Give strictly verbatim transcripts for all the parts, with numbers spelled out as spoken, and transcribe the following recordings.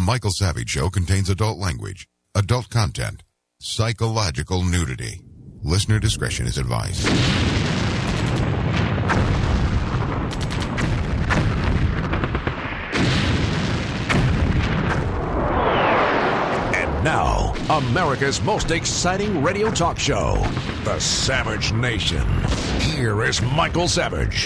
Michael Savage Show contains adult language, adult content, psychological nudity. Listener discretion is advised. And now, America's most exciting radio talk show, The Savage Nation. Here is Michael Savage.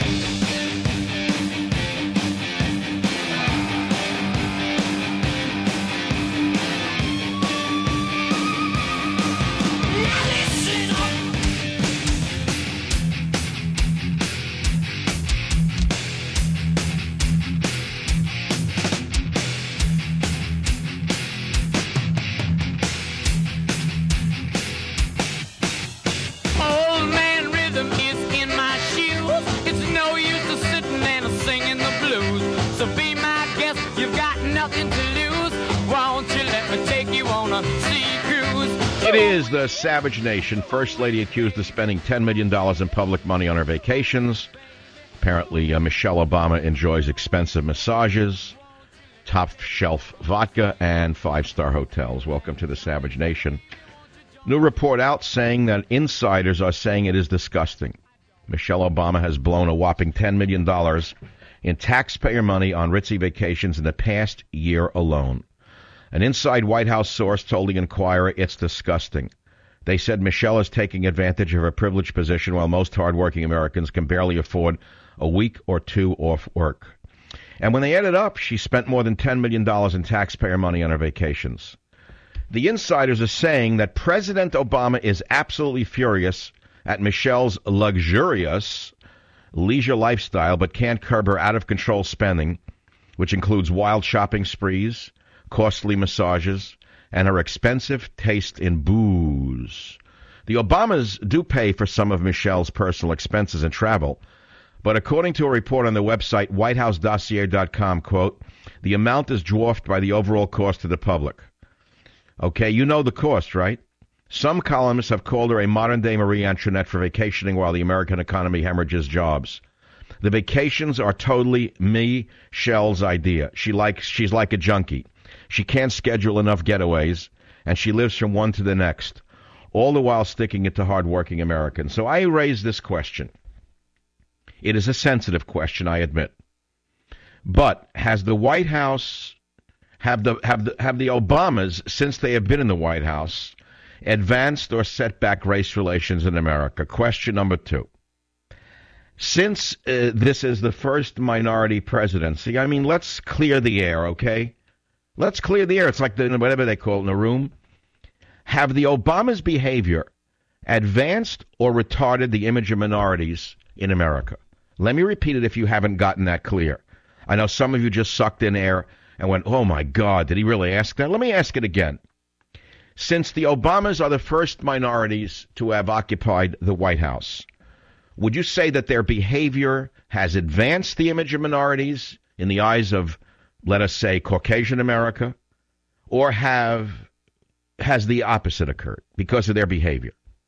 It is the Savage Nation. First Lady accused of spending ten million dollars in public money on her vacations. Apparently, uh, Michelle Obama enjoys expensive massages, top-shelf vodka, and five-star hotels. Welcome to the Savage Nation. New report out saying that insiders are saying it is disgusting. Michelle Obama has blown a whopping ten million dollars in taxpayer money on ritzy vacations in the past year alone. An inside White House source told the Inquirer it's disgusting. They said Michelle is taking advantage of her privileged position while most hardworking Americans can barely afford a week or two off work. And when they added up, she spent more than ten million dollars in taxpayer money on her vacations. The insiders are saying that President Obama is absolutely furious at Michelle's luxurious leisure lifestyle, but can't curb her out-of-control spending, which includes wild shopping sprees, costly massages, and her expensive taste in booze. The Obamas do pay for some of Michelle's personal expenses and travel, but according to a report on the website white house dossier dot com, quote, the amount is dwarfed by the overall cost to the public. Okay, you know the cost, right? Some columnists have called her a modern-day Marie Antoinette for vacationing while the American economy hemorrhages jobs. The vacations are totally Michelle's idea. She likes, she's like a junkie. She can't schedule enough getaways, and she lives from one to the next, all the while sticking it to hardworking Americans. So I raise this question. It is a sensitive question, I admit. But has the White House, have the have the have the Obamas, since they have been in the White House, advanced or set back race relations in America? Question number two. Since uh, this is the first minority presidency, I mean, let's clear the air, okay? Let's clear the air. It's like the, whatever they call it in a room. Have the Obamas' behavior advanced or retarded the image of minorities in America? Let me repeat it if you haven't gotten that clear. I know some of you just sucked in air and went, oh, my God, did he really ask that? Let me ask it again. Since the Obamas are the first minorities to have occupied the White House, would you say that their behavior has advanced the image of minorities in the eyes of, let us say, Caucasian America, or have has the opposite occurred because of their behavior?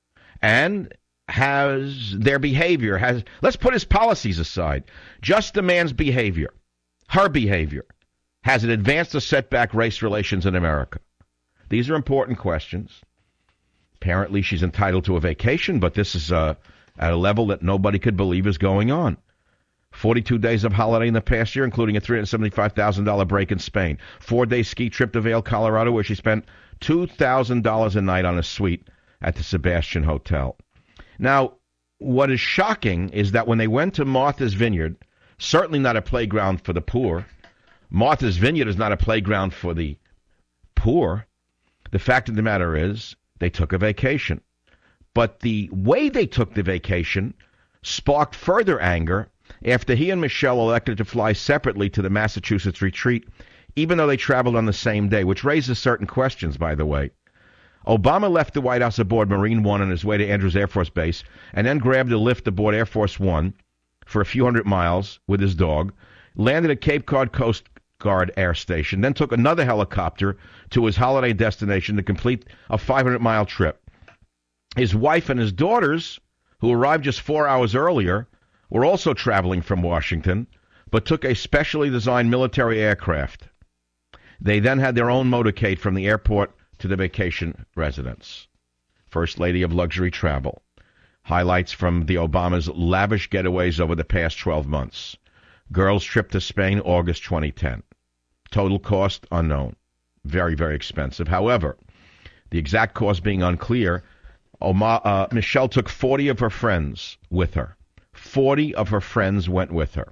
And has their behavior, has let's put his policies aside, just the man's behavior, her behavior, has it advanced or set back race relations in America? These are important questions. Apparently she's entitled to a vacation, but this is uh, at a level that nobody could believe is going on. forty-two days of holiday in the past year, including a three hundred seventy-five thousand dollars break in Spain. Four-day ski trip to Vail, Colorado, where she spent two thousand dollars a night on a suite at the Sebastian Hotel. Now, what is shocking is that when they went to Martha's Vineyard, certainly not a playground for the poor. Martha's Vineyard is not a playground for the poor. The fact of the matter is they took a vacation. But the way they took the vacation sparked further anger after he and Michelle elected to fly separately to the Massachusetts retreat, even though they traveled on the same day, which raises certain questions, by the way. Obama left the White House aboard Marine One on his way to Andrews Air Force Base and then grabbed a lift aboard Air Force One for a few hundred miles with his dog, landed at Cape Cod Coast Guard Air Station, then took another helicopter to his holiday destination to complete a five hundred mile trip. His wife and his daughters, who arrived just four hours earlier, were also traveling from Washington, but took a specially designed military aircraft. They then had their own motorcade from the airport to the vacation residence. First lady of luxury travel. Highlights from the Obama's lavish getaways over the past twelve months. Girls' trip to Spain, August twenty ten. Total cost unknown. Very, very expensive. However, the exact cost being unclear, Oma, uh, Michelle took forty of her friends with her. forty of her friends went with her.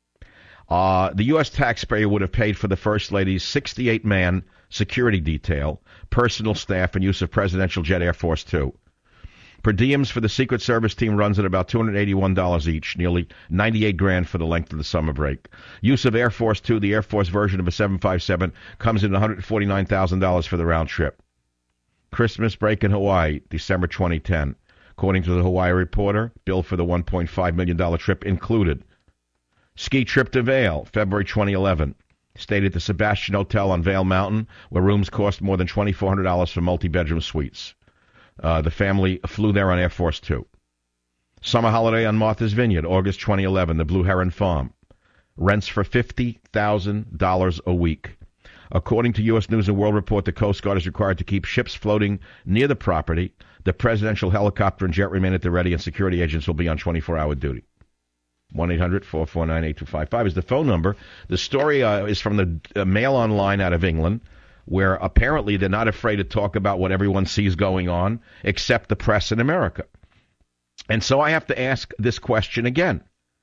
Uh, the U S taxpayer would have paid for the First Lady's sixty-eight man security detail, personal staff, and use of presidential jet Air Force Two. Per diems for the Secret Service team runs at about two hundred eighty-one dollars each, nearly ninety-eight grand for the length of the summer break. Use of Air Force Two, the Air Force version of a seven fifty-seven, comes in one hundred forty-nine thousand dollars for the round trip. Christmas break in Hawaii, December twenty ten. According to the Hawaii Reporter, bill for the one point five million dollars trip included. Ski trip to Vail, February twenty eleven. Stayed at the Sebastian Hotel on Vail Mountain, where rooms cost more than twenty-four hundred dollars for multi-bedroom suites. Uh, the family flew there on Air Force Two. Summer holiday on Martha's Vineyard, August twenty eleven, the Blue Heron Farm. Rents for fifty thousand dollars a week. According to U S News and World Report, the Coast Guard is required to keep ships floating near the property. The presidential helicopter and jet remain at the ready, and security agents will be on twenty-four hour duty. one eight hundred four four nine eight two five five is the phone number. The story uh, is from the uh, Mail Online out of England, where apparently they're not afraid to talk about what everyone sees going on, except the press in America. And so I have to ask this question again.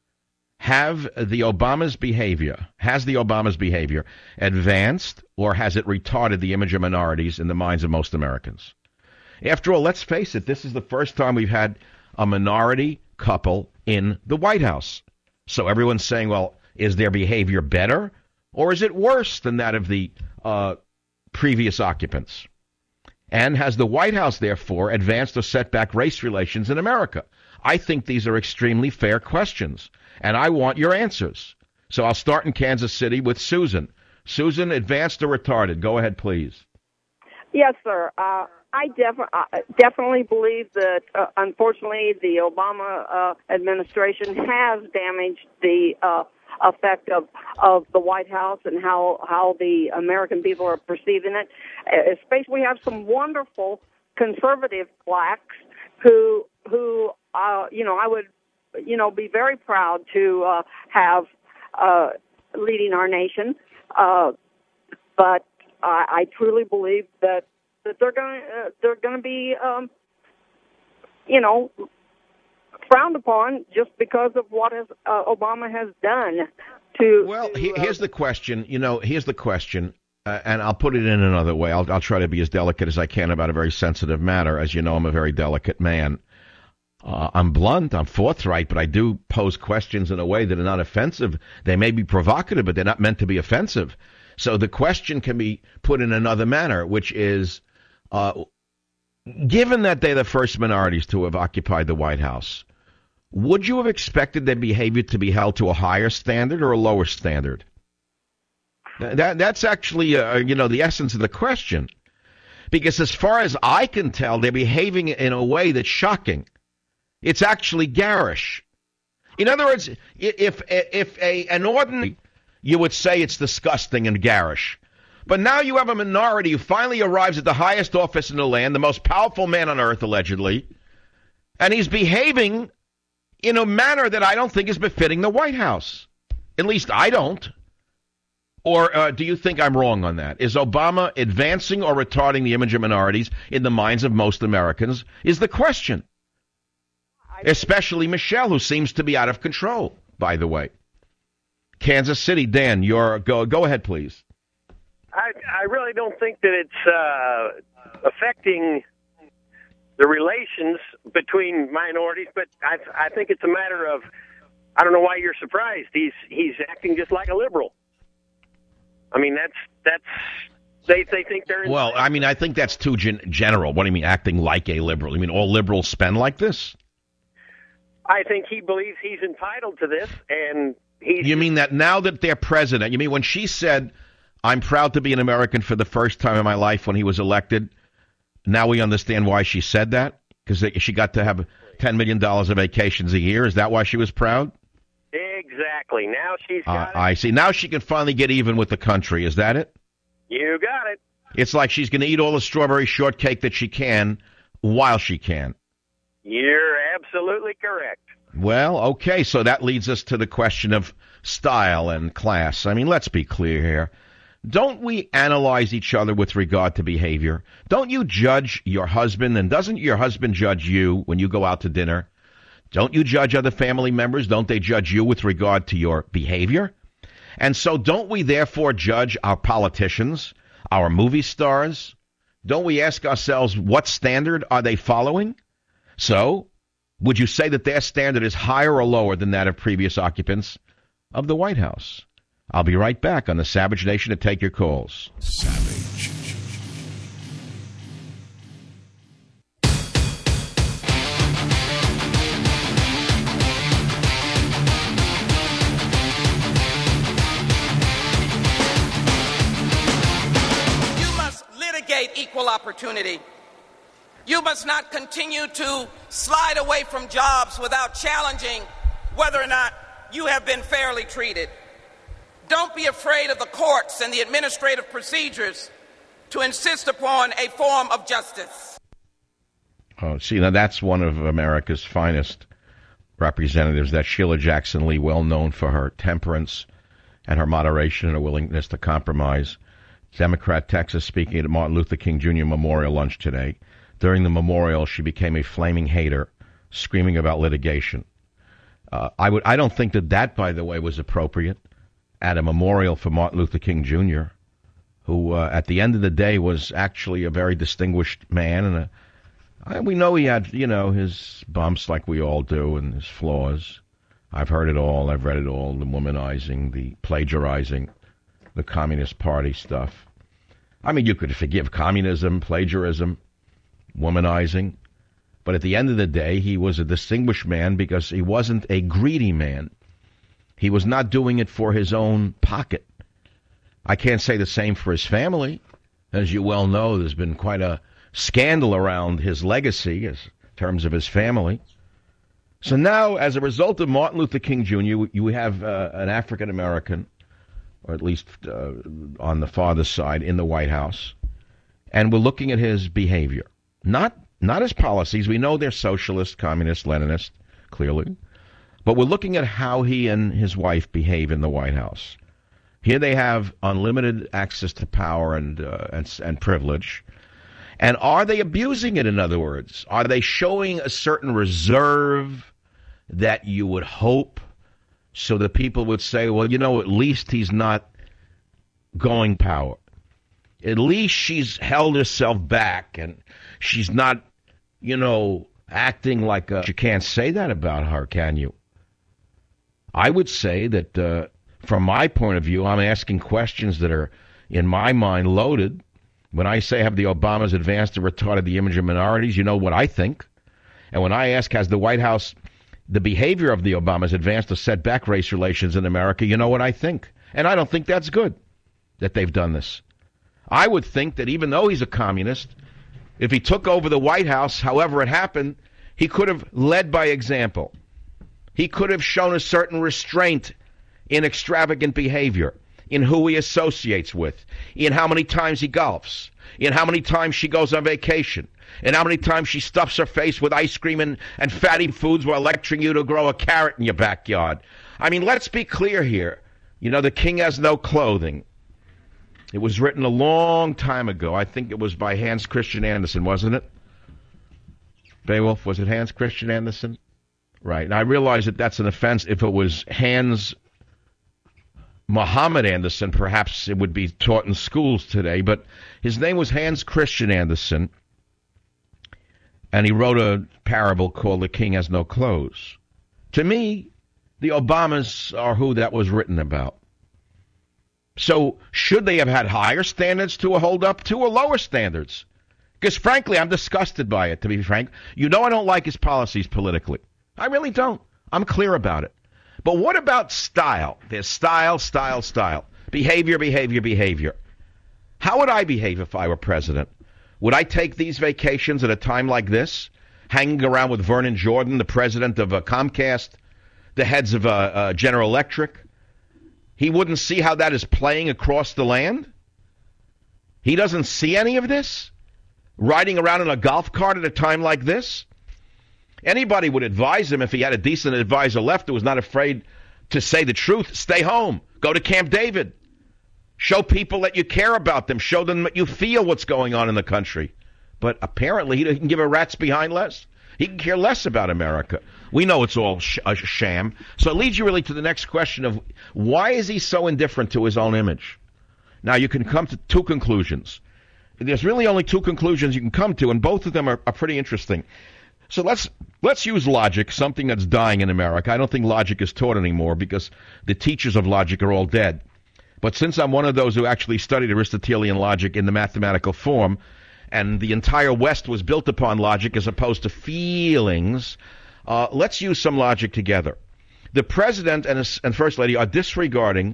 Have the Obama's behavior, has the Obama's behavior advanced, or has it retarded the image of minorities in the minds of most Americans? After all, let's face it, this is the first time we've had a minority couple in the White House. So everyone's saying, well, is their behavior better, or is it worse than that of the uh, previous occupants? And has the White House, therefore, advanced or set back race relations in America? I think these are extremely fair questions, and I want your answers. So I'll start in Kansas City with Susan. Susan, advanced or retarded? Go ahead, please. Yes, sir. Uh, I def- uh, definitely believe that, uh, unfortunately, the Obama uh, administration has damaged the uh, effect of, of the White House and how, how the American people are perceiving it. Especially, we have some wonderful conservative blacks who, who uh, you know, I would, you know, be very proud to uh, have uh, leading our nation. Uh, but I, I truly believe that that they're going uh, they're going to be, um, you know, frowned upon just because of what has, uh, Obama has done to. Well, to, he, uh, here's the question. You know, here's the question, uh, and I'll put it in another way. I'll, I'll try to be as delicate as I can about a very sensitive matter. As you know, I'm a very delicate man. Uh, I'm blunt, I'm forthright, but I do pose questions in a way that are not offensive. They may be provocative, but they're not meant to be offensive. So the question can be put in another manner, which is, uh, given that they're the first minorities to have occupied the White House, would you have expected their behavior to be held to a higher standard or a lower standard? That, that's actually, uh, you know, the essence of the question. Because as far as I can tell, they're behaving in a way that's shocking. It's actually garish. In other words, if if a an ordinary, you would say it's disgusting and garish. But now you have a minority who finally arrives at the highest office in the land, the most powerful man on earth, allegedly, and he's behaving in a manner that I don't think is befitting the White House. At least I don't. Or uh, do you think I'm wrong on that? Is Obama advancing or retarding the image of minorities in the minds of most Americans is the question. Especially Michelle, who seems to be out of control, by the way. Kansas City, Dan, you're, go, go ahead, please. I, I really don't think that it's uh, affecting the relations between minorities, but I, I think it's a matter of, I don't know why you're surprised. He's he's acting just like a liberal. I mean, that's that's they they think they're. Well, I mean, I think that's too gen- general. What do you mean, acting like a liberal? You mean all liberals spend like this? I think he believes he's entitled to this, and he's... You mean that now that they're president, you mean when she said, I'm proud to be an American for the first time in my life when he was elected, now we understand why she said that? Because she got to have ten million dollars of vacations a year? Is that why she was proud? Exactly. Now she's got uh, I see. Now she can finally get even with the country. Is that it? You got it. It's like she's going to eat all the strawberry shortcake that she can while she can. You're absolutely correct. Well, okay, so that leads us to the question of style and class. I mean, let's be clear here. Don't we analyze each other with regard to behavior? Don't you judge your husband, and doesn't your husband judge you when you go out to dinner? Don't you judge other family members? Don't they judge you with regard to your behavior? And so don't we therefore judge our politicians, our movie stars? Don't we ask ourselves, what standard are they following? So, would you say that their standard is higher or lower than that of previous occupants of the White House? I'll be right back on the Savage Nation to take your calls. Savage. You must litigate equal opportunity. You must not continue to slide away from jobs without challenging whether or not you have been fairly treated. Don't be afraid of the courts and the administrative procedures to insist upon a form of justice. Oh, see, now that's one of America's finest representatives, that Sheila Jackson Lee, well known for her temperance and her moderation and her willingness to compromise. Democrat, Texas, speaking at Martin Luther King Junior Memorial Lunch today. During the memorial, she became a flaming hater, screaming about litigation. Uh, I would, I don't think that that, by the way, was appropriate at a memorial for Martin Luther King Junior, who uh, at the end of the day was actually a very distinguished man. And a, I, we know he had, you know, his bumps like we all do and his flaws. I've heard it all. I've read it all, the womanizing, the plagiarizing, the Communist Party stuff. I mean, you could forgive communism, plagiarism, womanizing. But at the end of the day, he was a distinguished man because he wasn't a greedy man. He was not doing it for his own pocket. I can't say the same for his family. As you well know, there's been quite a scandal around his legacy in terms of his family. So now, as a result of Martin Luther King Junior, you have uh, an African-American, or at least uh, on the father's side, in the White House. And we're looking at his behavior. Not, not his policies. We know they're socialist, communist, Leninist, clearly. But we're looking at how he and his wife behave in the White House. Here they have unlimited access to power and, uh, and and privilege. And are they abusing it, in other words? Are they showing a certain reserve that you would hope so that people would say, well, you know, at least he's not going power. At least she's held herself back and she's not, you know, acting like a... You can't say that about her, can you? I would say that, uh, from my point of view, I'm asking questions that are, in my mind, loaded. When I say have the Obamas advanced or retarded the image of minorities, you know what I think. And when I ask, has the White House, the behavior of the Obamas advanced or set back race relations in America, you know what I think. And I don't think that's good that they've done this. I would think that even though he's a communist, if he took over the White House, however it happened, he could have led by example. He could have shown a certain restraint in extravagant behavior, in who he associates with, in how many times he golfs, in how many times she goes on vacation, and how many times she stuffs her face with ice cream and, and fatty foods while lecturing you to grow a carrot in your backyard. I mean, let's be clear here. You know, the king has no clothing. It was written a long time ago. I think it was by Hans Christian Andersen, wasn't it? Beowulf, was it Hans Christian Andersen? Right. And I realize that that's an offense. If it was Hans Muhammad Andersen, perhaps it would be taught in schools today. But his name was Hans Christian Andersen, and he wrote a parable called The King Has No Clothes. To me, the Obamas are who that was written about. So should they have had higher standards to hold up to or lower standards? Because, frankly, I'm disgusted by it, to be frank. You know I don't like his policies politically. I really don't. I'm clear about it. But what about style? There's style, style, style. Behavior, behavior, behavior. How would I behave if I were president? Would I take these vacations at a time like this, hanging around with Vernon Jordan, the president of uh, Comcast, the heads of uh, uh, General Electric? He wouldn't see how that is playing across the land? He doesn't see any of this? Riding around in a golf cart at a time like this? Anybody would advise him, if he had a decent advisor left who was not afraid to say the truth, stay home. Go to Camp David. Show people that you care about them. Show them that you feel what's going on in the country. But apparently he doesn't give a rat's behind less. He can care less about America. We know it's all sh- a sham. So it leads you really to the next question of why is he so indifferent to his own image? Now, you can come to two conclusions. There's really only two conclusions you can come to, and both of them are, are pretty interesting. So let's let's use logic, something that's dying in America. I don't think logic is taught anymore because the teachers of logic are all dead. But since I'm one of those who actually studied Aristotelian logic in the mathematical form, and the entire West was built upon logic as opposed to feelings, uh, let's use some logic together. The president and, his, and first lady are disregarding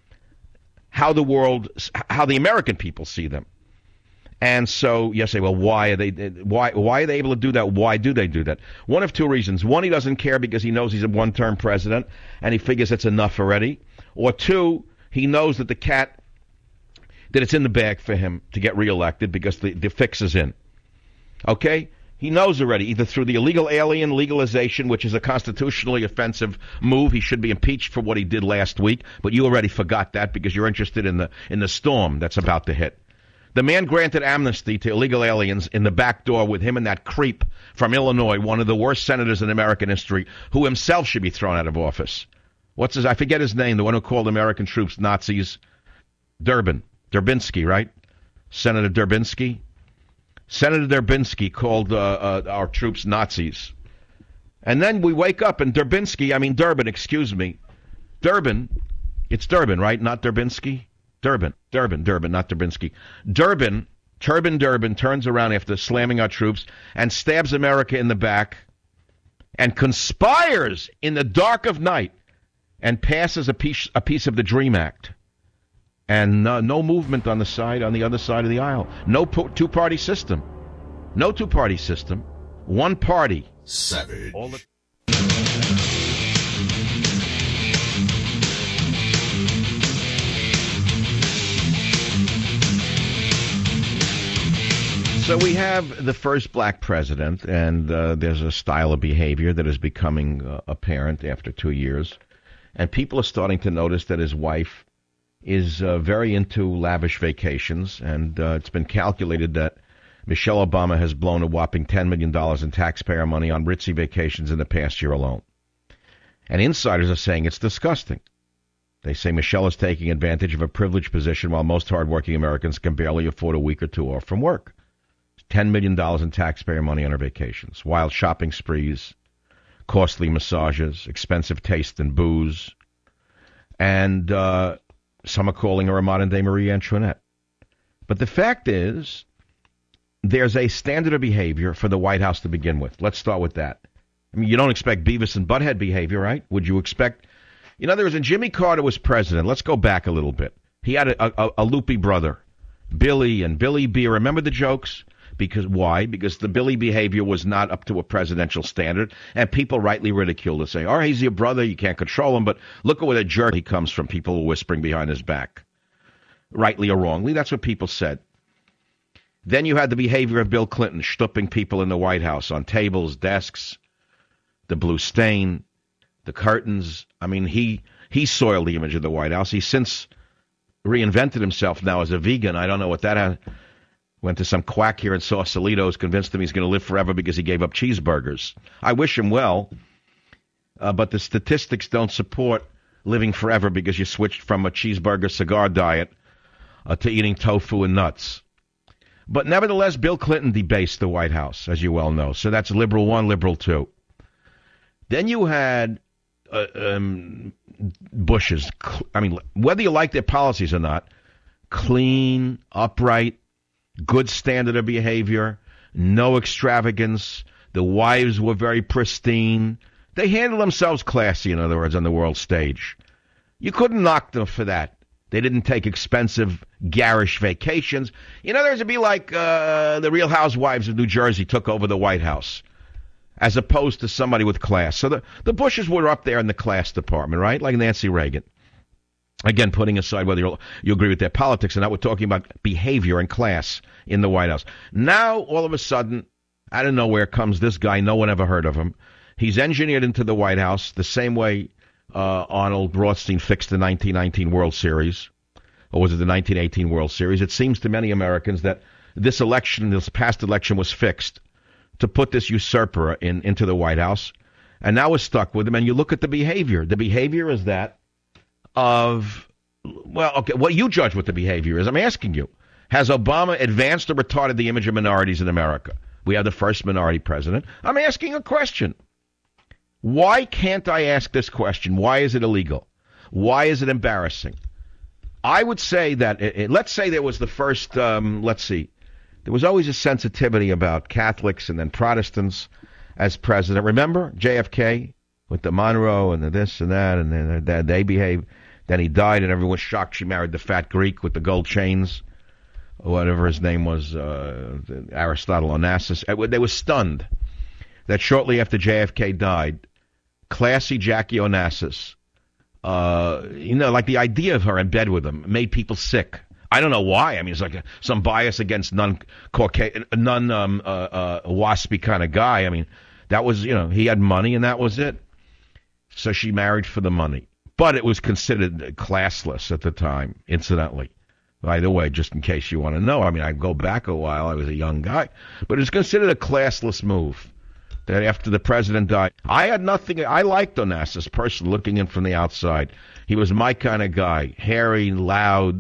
how the world, how the American people see them. And so you say, well, why are they? Why why are they able to do that? Why do they do that? One of two reasons. One, he doesn't care because he knows he's a one-term president and he figures it's enough already. Or two, he knows that the cat, that it's in the bag for him to get reelected because the, the fix is in. Okay? He knows already, either through the illegal alien legalization, which is a constitutionally offensive move. He should be impeached for what he did last week, but you already forgot that because you're interested in the in the storm that's about to hit. The man granted amnesty to illegal aliens in the back door with him and that creep from Illinois, one of the worst senators in American history, who himself should be thrown out of office. What's his, I forget his name, the one who called American troops Nazis. Durbin. Durbinski, right? Senator Durbinski? Senator Durbinski called uh, uh, our troops Nazis. And then we wake up and Durbinski, I mean Durbin, excuse me. Durbin, it's Durbin, right? Not Durbinski? Durbin, Durbin, Durbin, not Durbinski. Durbin, Turban Durbin turns around after slamming our troops and stabs America in the back and conspires in the dark of night and passes a piece, a piece of the DREAM Act. And uh, no movement on the side, on the other side of the aisle. No po- two-party system. No two-party system. One party. Savage. All the- So we have the first black president, and uh, there's a style of behavior that is becoming uh, apparent after two years. And people are starting to notice that his wife is uh, very into lavish vacations, and uh, it's been calculated that Michelle Obama has blown a whopping ten million dollars in taxpayer money on ritzy vacations in the past year alone. And insiders are saying it's disgusting. They say Michelle is taking advantage of a privileged position while most hardworking Americans can barely afford a week or two off from work. ten million dollars in taxpayer money on her vacations, wild shopping sprees, costly massages, expensive taste in booze, and uh, some are calling her a modern-day Marie Antoinette. But the fact is, there's a standard of behavior for the White House to begin with. Let's start with that. I mean, you don't expect Beavis and Butthead behavior, right? Would you expect... In other words, when Jimmy Carter was president, let's go back a little bit. He had a, a, a loopy brother, Billy and Billy B. Remember the jokes? Because why? Because the Billy behavior was not up to a presidential standard, and people rightly ridiculed it, saying, oh, he's your brother, you can't control him, but look at what a jerk he comes from, people whispering behind his back. Rightly or wrongly, that's what people said. Then you had the behavior of Bill Clinton, stooping people in the White House on tables, desks, the blue stain, the curtains. I mean, he, he soiled the image of the White House. He's since reinvented himself now as a vegan. I don't know what that had. Went to some quack here in Sausalito's, convinced him he's going to live forever because he gave up cheeseburgers. I wish him well, uh, but the statistics don't support living forever because you switched from a cheeseburger cigar diet uh, to eating tofu and nuts. But nevertheless, Bill Clinton debased the White House, as you well know. So that's liberal one, liberal two. Then you had uh, um, Bush's, I mean, whether you like their policies or not, clean, upright, good standard of behavior, no extravagance. The wives were very pristine. They handled themselves classy, in other words, on the world stage. You couldn't knock them for that. They didn't take expensive, garish vacations. In other words, it'd be like uh, the Real Housewives of New Jersey took over the White House, as opposed to somebody with class. So the, the Bushes were up there in the class department, right? Like Nancy Reagan. Again, putting aside whether you'll, you agree with their politics or not, we're talking about behavior and class in the White House. Now, all of a sudden, out of nowhere comes this guy. No one ever heard of him. He's engineered into the White House the same way uh, Arnold Rothstein fixed the nineteen nineteen World Series. Or was it the nineteen eighteen World Series? It seems to many Americans that this election, this past election, was fixed to put this usurper in into the White House. And now we're stuck with him. And you look at the behavior. The behavior is that of, well, okay, what you judge what the behavior is. I'm asking you. Has Obama advanced or retarded the image of minorities in America? We have the first minority president. I'm asking a question. Why can't I ask this question? Why is it illegal? Why is it embarrassing? I would say that, it, it, let's say there was the first, um, let's see, there was always a sensitivity about Catholics and then Protestants as president. Remember J F K with the Monroe and the this and that, and then they, they behaved. Then he died, and everyone was shocked she married the fat Greek with the gold chains, or whatever his name was, uh, Aristotle Onassis. They were stunned that shortly after J F K died, classy Jackie Onassis, uh, you know, like the idea of her in bed with him made people sick. I don't know why. I mean, it's like a, some bias against non-Caucasian, non um, uh, uh, waspy kind of guy. I mean, that was, you know, he had money and that was it. So she married for the money. But it was considered classless at the time, incidentally. By the way, just in case you want to know, I mean, I go back a while. I was a young guy. But it's considered a classless move that after the president died. I had nothing. I liked Onassis personally, looking in from the outside. He was my kind of guy. Hairy, loud,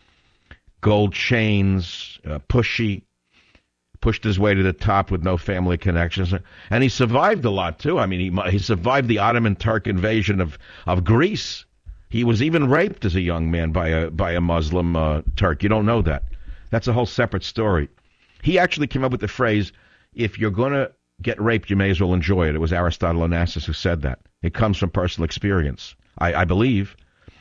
gold chains, uh, pushy. Pushed his way to the top with no family connections. And he survived a lot, too. I mean, he he survived the Ottoman Turk invasion of, of Greece. He was even raped as a young man by a by a Muslim uh, Turk. You don't know that. That's a whole separate story. He actually came up with the phrase, if you're going to get raped, you may as well enjoy it. It was Aristotle Onassis who said that. It comes from personal experience, I, I believe.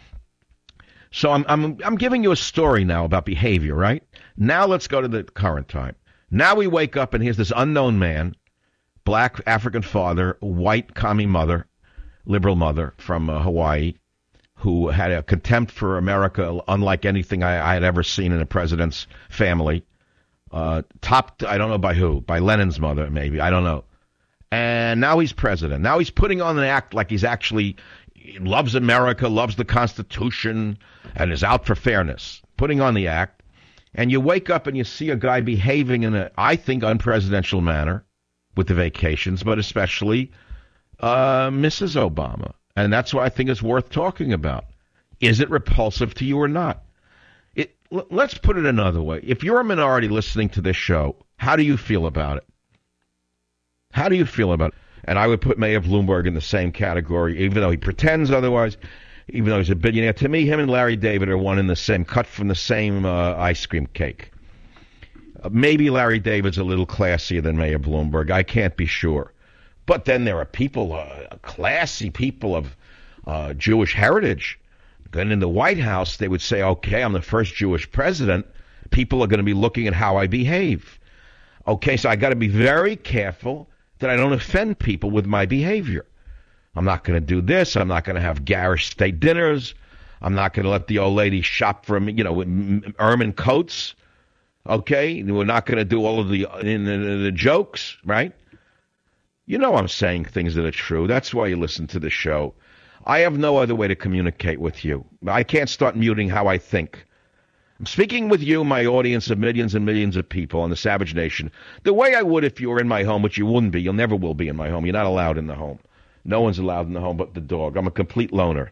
So I'm, I'm I'm giving you a story now about behavior, right? Now let's go to the current time. Now we wake up and here's this unknown man, black African father, white commie mother, liberal mother from uh, Hawaii, who had a contempt for America unlike anything I, I had ever seen in a president's family. Uh, topped, I don't know by who, by Lenin's mother maybe, I don't know. And now he's president. Now he's putting on an act like he's actually loves America, loves the Constitution, and is out for fairness. Putting on the act. And you wake up and you see a guy behaving in a, I think, unpresidential manner with the vacations, but especially uh, Missus Obama. And that's what I think is worth talking about. Is it repulsive to you or not? It, l- let's put it another way. If you're a minority listening to this show, how do you feel about it? How do you feel about it? And I would put Mayor Bloomberg in the same category, even though he pretends otherwise. Even though he's a billionaire, to me, him and Larry David are one and the same, cut from the same uh, ice cream cake. Uh, maybe Larry David's a little classier than Mayor Bloomberg. I can't be sure. But then there are people, uh, classy people of uh, Jewish heritage. Then in the White House, they would say, okay, I'm the first Jewish president. People are going to be looking at how I behave. Okay, so I got to be very careful that I don't offend people with my behavior. I'm not going to do this. I'm not going to have garish state dinners. I'm not going to let the old lady shop for, you know, ermine coats. Okay? We're not going to do all of the, in the, the jokes, right? You know I'm saying things that are true. That's why you listen to the show. I have no other way to communicate with you. I can't start muting how I think. I'm speaking with you, my audience of millions and millions of people on the Savage Nation, the way I would if you were in my home, which you wouldn't be. You never will be in my home. You're not allowed in the home. No one's allowed in the home but the dog. I'm a complete loner.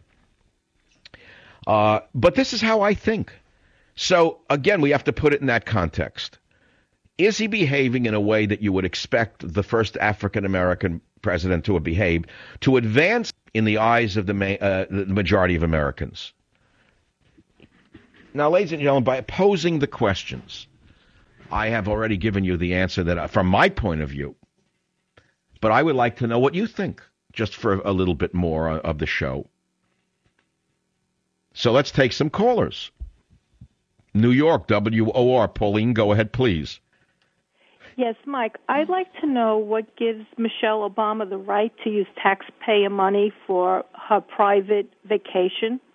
Uh, but this is how I think. So, again, we have to put it in that context. Is he behaving in a way that you would expect the first African-American president to have behaved, to advance in the eyes of the, ma- uh, the majority of Americans? Now, ladies and gentlemen, by posing the questions, I have already given you the answer that, from my point of view. But I would like to know what you think, just for a little bit more of the show. So let's take some callers. New York, W O R. Pauline, go ahead, please. Yes, Mike, I'd like to know what gives Michelle Obama the right to use taxpayer money for her private vacation.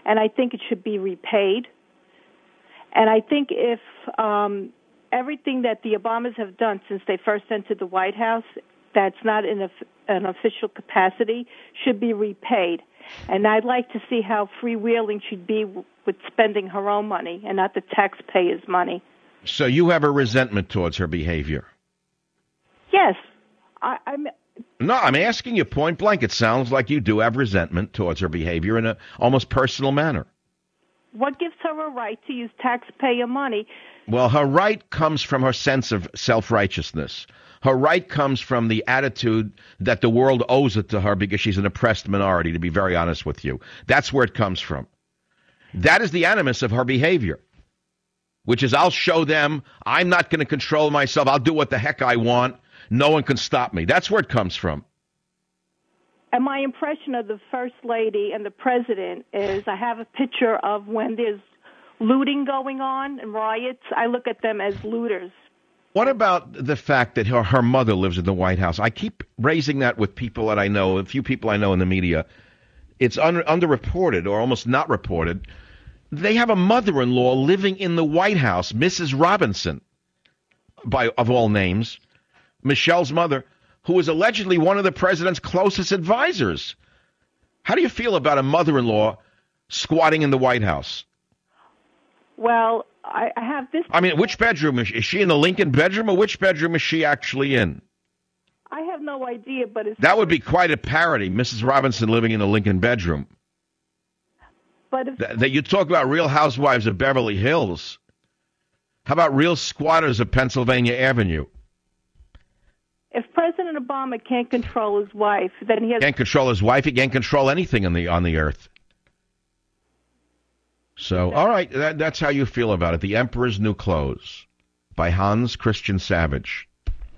and I think it should be repaid. And I think if um, everything that the Obamas have done since they first entered the White House, that's not in a, an official capacity, should be repaid. And I'd like to see how freewheeling she'd be with spending her own money and not the taxpayers' money. So you have a resentment towards her behavior? Yes. I, I'm. No, I'm asking you point blank. It sounds like you do have resentment towards her behavior in an almost personal manner. What gives her a right to use taxpayer money? Well, her right comes from her sense of self-righteousness. Her right comes from the attitude that the world owes it to her because she's an oppressed minority, to be very honest with you. That's where it comes from. That is the animus of her behavior, which is I'll show them I'm not going to control myself. I'll do what the heck I want. No one can stop me. That's where it comes from. And my impression of the First Lady and the President is I have a picture of when there's looting going on and riots. I look at them as looters. What about the fact that her, her mother lives in the White House? I keep raising that with people that I know, a few people I know in the media. It's un, underreported or almost not reported. They have a mother-in-law living in the White House, Missus Robinson, by of all names, Michelle's mother, who is allegedly one of the president's closest advisors. How do you feel about a mother-in-law squatting in the White House? Well, I, I have this. I mean, which bedroom is she? Is she in the Lincoln bedroom, or which bedroom is she actually in? I have no idea, but it's... That would be quite a parody, Missus Robinson living in the Lincoln bedroom. But if... That, that you talk about Real Housewives of Beverly Hills. How about Real Squatters of Pennsylvania Avenue? If President Obama can't control his wife, then he has... Can't control his wife. He can't control anything on the on the earth. So, all right, that, that's how you feel about it. The Emperor's New Clothes by Hans Christian Savage.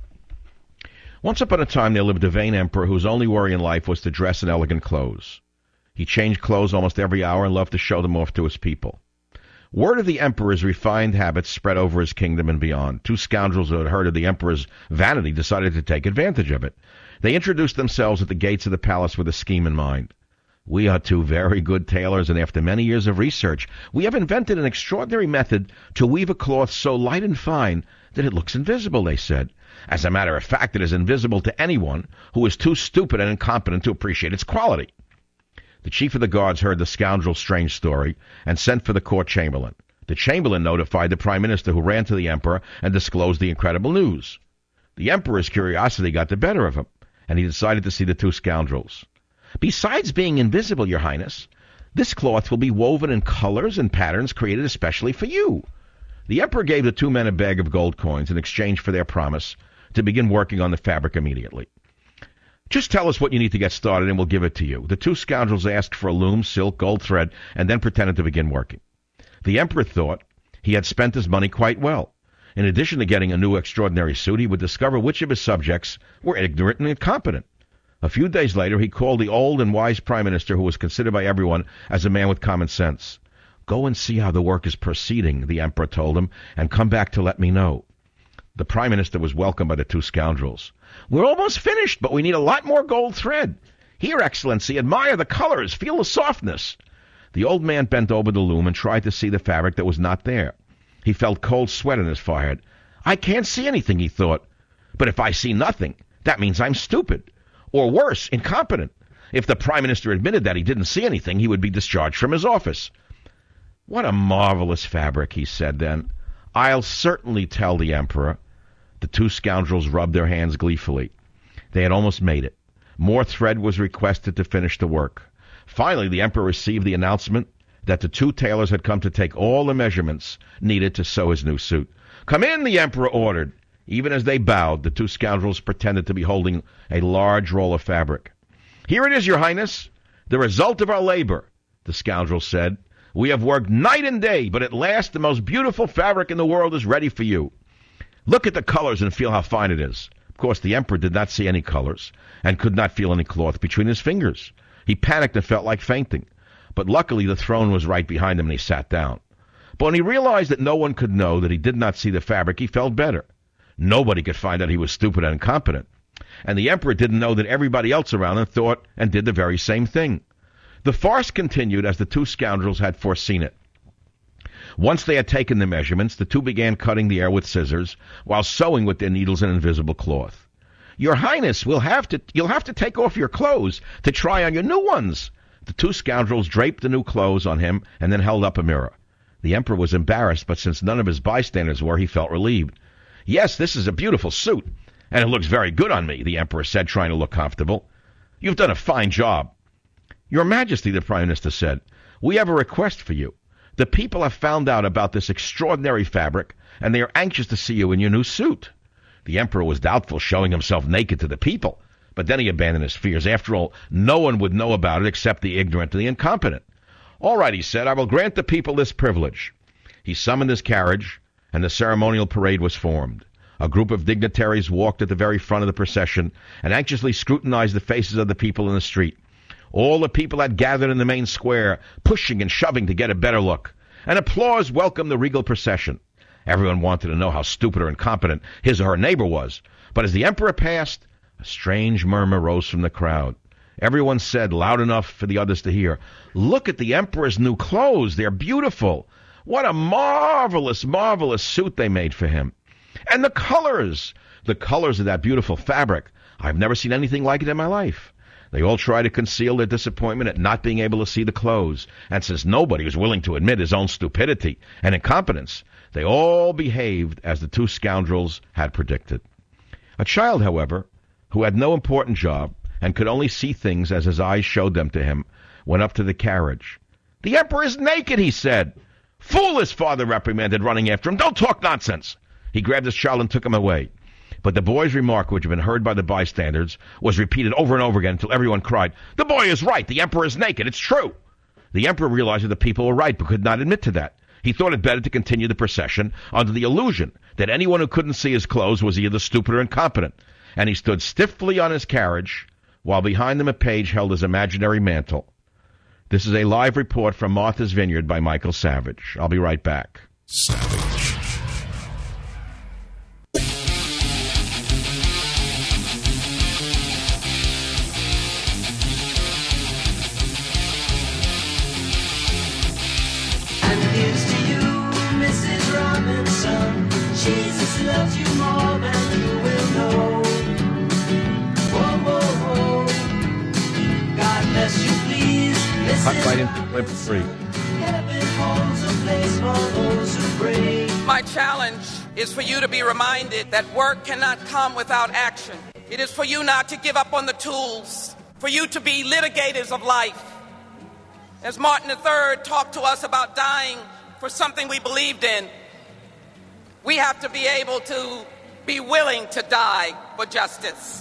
Once upon a time, there lived a vain emperor whose only worry in life was to dress in elegant clothes. He changed clothes almost every hour and loved to show them off to his people. Word of the emperor's refined habits spread over his kingdom and beyond. Two scoundrels who had heard of the emperor's vanity decided to take advantage of it. They introduced themselves at the gates of the palace with a scheme in mind. We are two very good tailors, and after many years of research, we have invented an extraordinary method to weave a cloth so light and fine that it looks invisible, they said. As a matter of fact, it is invisible to anyone who is too stupid and incompetent to appreciate its quality. The chief of the guards heard the scoundrel's strange story and sent for the court chamberlain. The chamberlain notified the prime minister, who ran to the emperor and disclosed the incredible news. The emperor's curiosity got the better of him, and he decided to see the two scoundrels. Besides being invisible, Your Highness, this cloth will be woven in colors and patterns created especially for you. The emperor gave the two men a bag of gold coins in exchange for their promise to begin working on the fabric immediately. Just tell us what you need to get started and we'll give it to you. The two scoundrels asked for a loom, silk, gold thread, and then pretended to begin working. The emperor thought he had spent his money quite well. In addition to getting a new extraordinary suit, he would discover which of his subjects were ignorant and incompetent. A few days later, he called the old and wise prime minister, who was considered by everyone as a man with common sense. Go and see how the work is proceeding, the emperor told him, and come back to let me know. The prime minister was welcomed by the two scoundrels. We're almost finished, but we need a lot more gold thread. Here, Excellency, admire the colors, feel the softness. The old man bent over the loom and tried to see the fabric that was not there. He felt cold sweat on his forehead. I can't see anything, he thought. But if I see nothing, that means I'm stupid. Or worse, incompetent. If the prime minister admitted that he didn't see anything, he would be discharged from his office. What a marvelous fabric, he said then. I'll certainly tell the emperor. The two scoundrels rubbed their hands gleefully. They had almost made it. More thread was requested to finish the work. Finally, the emperor received the announcement that the two tailors had come to take all the measurements needed to sew his new suit. Come in, the emperor ordered. Even as they bowed, the two scoundrels pretended to be holding a large roll of fabric. Here it is, Your Highness, the result of our labor, the scoundrel said. We have worked night and day, but at last the most beautiful fabric in the world is ready for you. Look at the colors and feel how fine it is. Of course, the emperor did not see any colors and could not feel any cloth between his fingers. He panicked and felt like fainting. But luckily, the throne was right behind him and he sat down. But when he realized that no one could know that he did not see the fabric, he felt better. Nobody could find out he was stupid and incompetent. And the emperor didn't know that everybody else around him thought and did the very same thing. The farce continued as the two scoundrels had foreseen it. Once they had taken the measurements, the two began cutting the air with scissors while sewing with their needles and invisible cloth. "Your Highness, we'll have to, you'll have to take off your clothes to try on your new ones." The two scoundrels draped the new clothes on him and then held up a mirror. The Emperor was embarrassed, but since none of his bystanders were, he felt relieved. "Yes, this is a beautiful suit, and it looks very good on me," the Emperor said, trying to look comfortable. "You've done a fine job." "Your Majesty," the Prime Minister said, "we have a request for you. The people have found out about this extraordinary fabric, and they are anxious to see you in your new suit." The Emperor was doubtful showing himself naked to the people, but then he abandoned his fears. After all, no one would know about it except the ignorant and the incompetent. "All right," he said, "I will grant the people this privilege." He summoned his carriage, and the ceremonial parade was formed. A group of dignitaries walked at the very front of the procession and anxiously scrutinized the faces of the people in the street. All the people had gathered in the main square, pushing and shoving to get a better look. And applause welcomed the regal procession. Everyone wanted to know how stupid or incompetent his or her neighbor was. But as the Emperor passed, a strange murmur rose from the crowd. Everyone said, loud enough for the others to hear, "Look at the Emperor's new clothes. They're beautiful. What a marvelous, marvelous suit they made for him. And the colors, the colors of that beautiful fabric. I've never seen anything like it in my life." They all tried to conceal their disappointment at not being able to see the clothes, and since nobody was willing to admit his own stupidity and incompetence, they all behaved as the two scoundrels had predicted. A child, however, who had no important job and could only see things as his eyes showed them to him, went up to the carriage. "The Emperor is naked," he said. "Fool," his father reprimanded, running after him. "Don't talk nonsense." He grabbed his child and took him away. But the boy's remark, which had been heard by the bystanders, was repeated over and over again until everyone cried, "The boy is right. The Emperor is naked. It's true." The Emperor realized that the people were right, but could not admit to that. He thought it better to continue the procession under the illusion that anyone who couldn't see his clothes was either stupid or incompetent. And he stood stiffly on his carriage, while behind him a page held his imaginary mantle. This is a live report from Martha's Vineyard by Michael Savage. I'll be right back. Savage. Jesus loves you more than you will know. Whoa, whoa, whoa. God bless you, please. Cut right into clip three. Heaven holds a place for those who pray. My challenge is for you to be reminded that work cannot come without action. It is for you not to give up on the tools, for you to be litigators of life. As Martin the Third talked to us about dying for something we believed in, we have to be able to be willing to die for justice.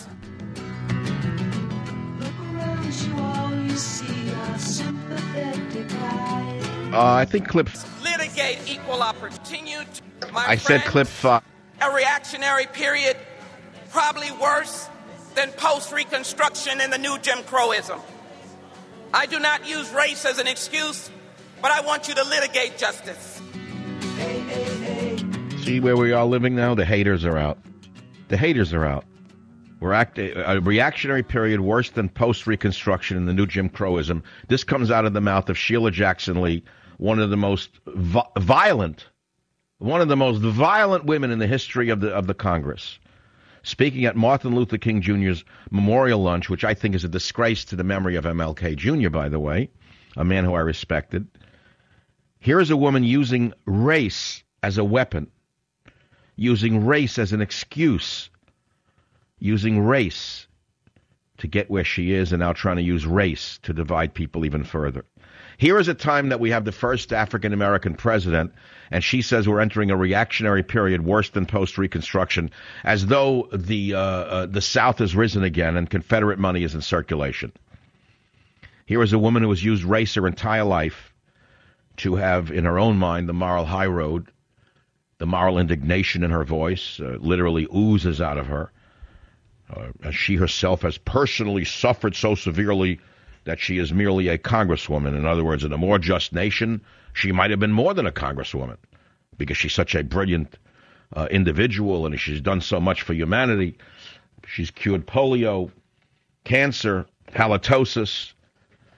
Uh, I think clip... Litigate equal opportunity. My I said friend, clip five. A reactionary period probably worse than post-Reconstruction and the new Jim Crowism. I do not use race as an excuse, but I want you to litigate justice. Hey, hey, hey. See where we are living now? The haters are out. The haters are out. We're act- a reactionary period worse than post-Reconstruction and the new Jim Crowism. This comes out of the mouth of Sheila Jackson Lee, one of the most vi- violent, one of the most violent women in the history of the of the Congress. Speaking at Martin Luther King Junior's memorial lunch, which I think is a disgrace to the memory of M L K Junior, by the way, a man who I respected. Here is a woman using race as a weapon, using race as an excuse, using race to get where she is, and now trying to use race to divide people even further. Here is a time that we have the first African-American president, and she says we're entering a reactionary period worse than post-Reconstruction, as though the uh, uh, the South has risen again and Confederate money is in circulation. Here is a woman who has used race her entire life to have, in her own mind, the moral high road. The moral indignation in her voice uh, literally oozes out of her. Uh, as she herself has personally suffered so severely that she is merely a congresswoman. In other words, in a more just nation, she might have been more than a congresswoman because she's such a brilliant uh, individual and she's done so much for humanity. She's cured polio, cancer, halitosis,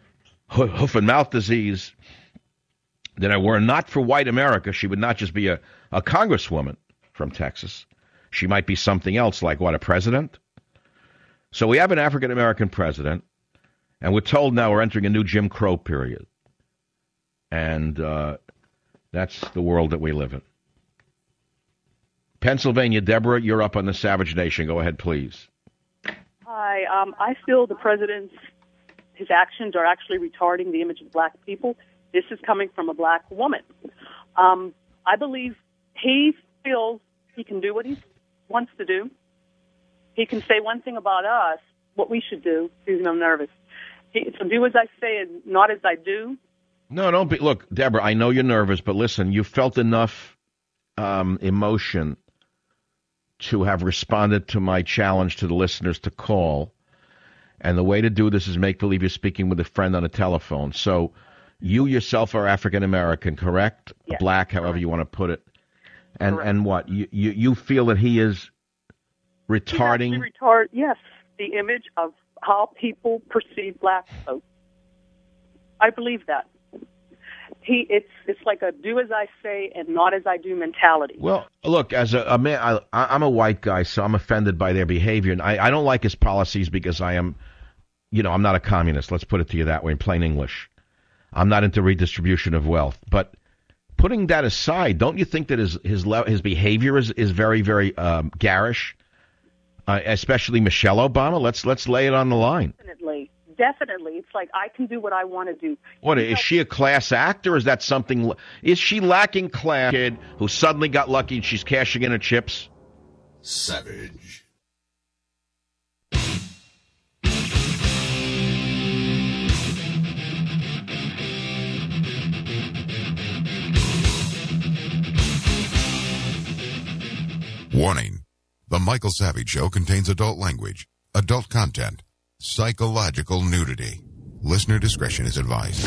hoof and mouth disease, that it were not for white America, she would not just be a, a congresswoman from Texas. She might be something else, like, what, a president? So we have an African-American president, and we're told now we're entering a new Jim Crow period. And uh, that's the world that we live in. Pennsylvania, Deborah, you're up on the Savage Nation. Go ahead, please. Hi. Um, I feel the president's, his actions are actually retarding the image of black people. This is coming from a black woman. Um, I believe he feels he can do what he wants to do. He can say one thing about us, what we should do. Excuse me, I'm nervous. He, so do as I say and not as I do. No, don't be. Look, Deborah, I know you're nervous, but listen, you felt enough um, emotion to have responded to my challenge to the listeners to call. And the way to do this is make believe you're speaking with a friend on a telephone. So you yourself are African-American, correct? Yes. Black, however you want to put it. And Correct. and what? You, you you feel that he is retarding? He retard, yes, the image of how people perceive black folks. I believe that. He, it's it's like a do as I say and not as I do mentality. Well, look, as a, a man, I, I'm a white guy, so I'm offended by their behavior. And I, I don't like his policies because I am, you know, I'm not a communist. Let's put it to you that way in plain English. I'm not into redistribution of wealth. But putting that aside, don't you think that his his his behavior is, is very, very um, garish, uh, especially Michelle Obama? Let's let's lay it on the line. Definitely. Definitely. It's like I can do what I want to do. What, You is know, she a class act, or is that something, is she lacking class, kid who suddenly got lucky and she's cashing in her chips? Savage. Warning. The Michael Savage Show contains adult language, adult content, psychological nudity. Listener discretion is advised.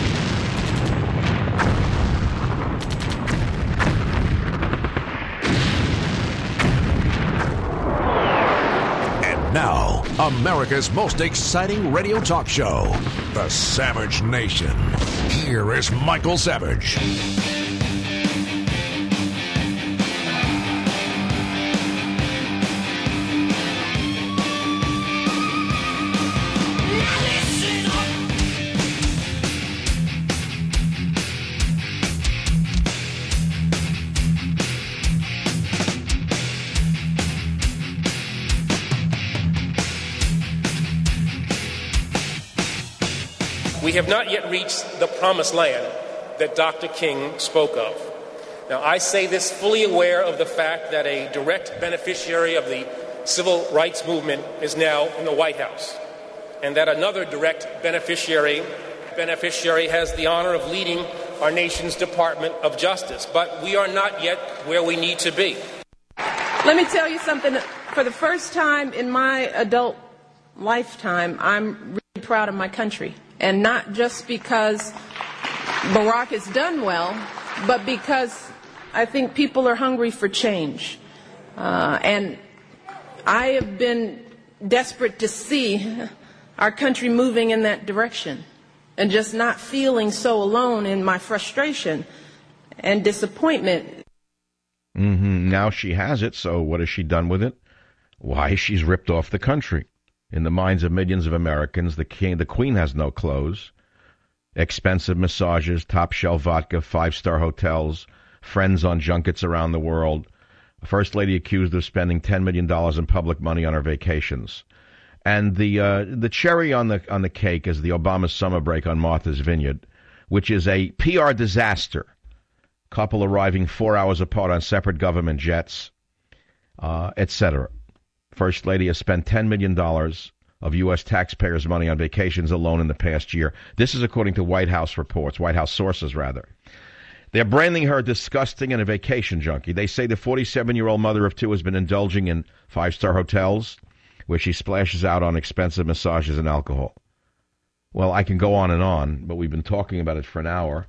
And now, America's most exciting radio talk show, The Savage Nation. Here is Michael Savage. We have not yet reached the promised land that Doctor King spoke of. Now, I say this fully aware of the fact that a direct beneficiary of the civil rights movement is now in the White House, and that another direct beneficiary beneficiary has the honor of leading our nation's Department of Justice. But we are not yet where we need to be. Let me tell you something. For the first time in my adult lifetime, I'm really proud of my country. And not just because Barack has done well, but because I think people are hungry for change. Uh, and I have been desperate to see our country moving in that direction and just not feeling so alone in my frustration and disappointment. Mm-hmm. Now she has it, so what has she done with it? Why, she's ripped off the country. In the minds of millions of Americans, the king, the queen has no clothes, expensive massages, top-shelf vodka, five-star hotels, friends on junkets around the world. A first lady accused of spending ten million dollars in public money on her vacations. And the uh, the cherry on the on the cake is the Obama summer break on Martha's Vineyard, which is a P R disaster. Couple arriving four hours apart on separate government jets, uh, et cetera. First Lady has spent ten million dollars of U S taxpayers' money on vacations alone in the past year. This is according to White House reports, White House sources, rather. They're branding her disgusting and a vacation junkie. They say the forty-seven-year-old mother of two has been indulging in five-star hotels where she splashes out on expensive massages and alcohol. Well, I can go on and on, but we've been talking about it for an hour.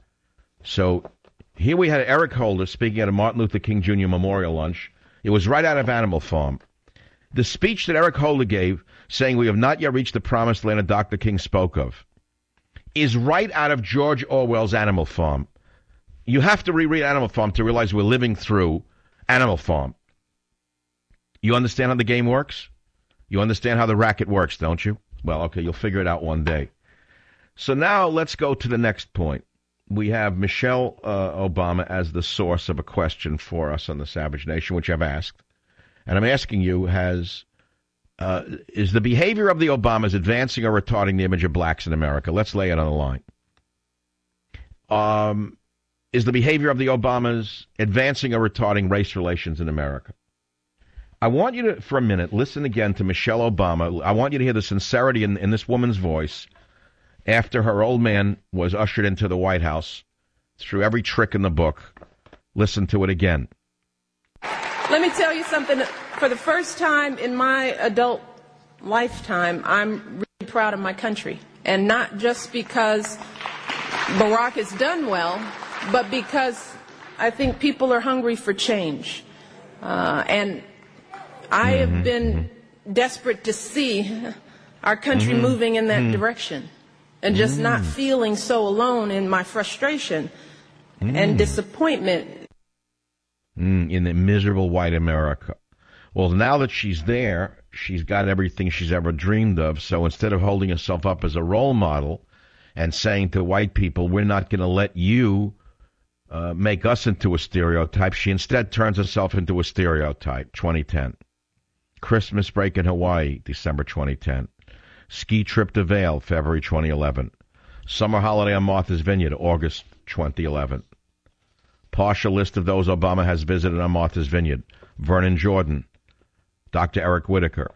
So here we had Eric Holder speaking at a Martin Luther King Junior memorial lunch. It was right out of Animal Farm. The speech that Eric Holder gave, saying we have not yet reached the promised land that Doctor King spoke of. is right out of George Orwell's Animal Farm. You have to reread Animal Farm to realize we're living through Animal Farm. You understand how the game works? You understand how the racket works, don't you? Well, okay, you'll figure it out one day. So now let's go to the next point. We have Michelle uh, Obama as the source of a question for us on the Savage Nation, which I've asked. And I'm asking you, has uh, is the behavior of the Obamas advancing or retarding the image of blacks in America? Let's lay it on the line. Um, is the behavior of the Obamas advancing or retarding race relations in America? I want you to, for a minute, listen again to Michelle Obama. I want you to hear the sincerity in, in this woman's voice after her old man was ushered into the White House through every trick in the book. Listen to it again. Let me tell you something. For the first time in my adult lifetime, I'm really proud of my country. And not just because Barack has done well, but because I think people are hungry for change. Uh, and I have mm-hmm. been desperate to see our country mm-hmm. moving in that mm-hmm. direction and just mm-hmm. not feeling so alone in my frustration mm-hmm. and disappointment. Mm, in the miserable white America. Well, now that she's there, she's got everything she's ever dreamed of. So instead of holding herself up as a role model and saying to white people, we're not going to let you uh, make us into a stereotype, she instead turns herself into a stereotype. twenty ten. Christmas break in Hawaii, December twenty ten. Ski trip to Vail, February twenty eleven. Summer holiday on Martha's Vineyard, August twenty eleven. Partial list of those Obama has visited on Martha's Vineyard. Vernon Jordan, Doctor Eric Whitaker,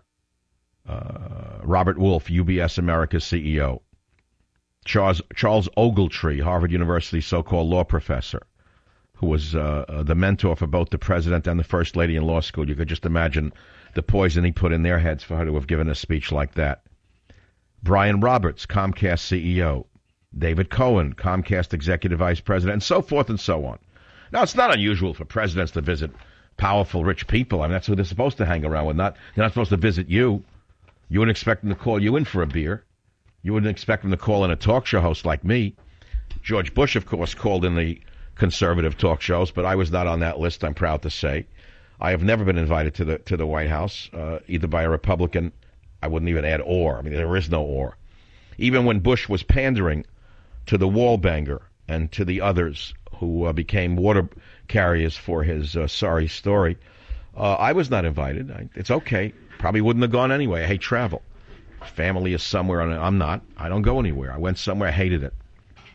uh, Robert Wolf, U B S America's C E O. Charles, Charles Ogletree, Harvard University so-called law professor, who was uh, uh, the mentor for both the president and the first lady in law school. You could just imagine the poison he put in their heads for her to have given a speech like that. Brian Roberts, Comcast C E O. David Cohen, Comcast Executive Vice President, and so forth and so on. Now, it's not unusual for presidents to visit powerful, rich people. I mean, that's who they're supposed to hang around with. Not, they're not supposed to visit you. You wouldn't expect them to call you in for a beer. You wouldn't expect them to call in a talk show host like me. George Bush, of course, called in the conservative talk shows, but I was not on that list, I'm proud to say. I have never been invited to the to the White House, uh, either by a Republican. I wouldn't even add or. I mean, there is no or. Even when Bush was pandering to the wallbanger and to the others who uh, became water carriers for his uh, sorry story, uh, I was not invited. I, it's okay. Probably wouldn't have gone anyway. I hate travel. Family is somewhere, and I'm not. I don't go anywhere. I went somewhere, I hated it.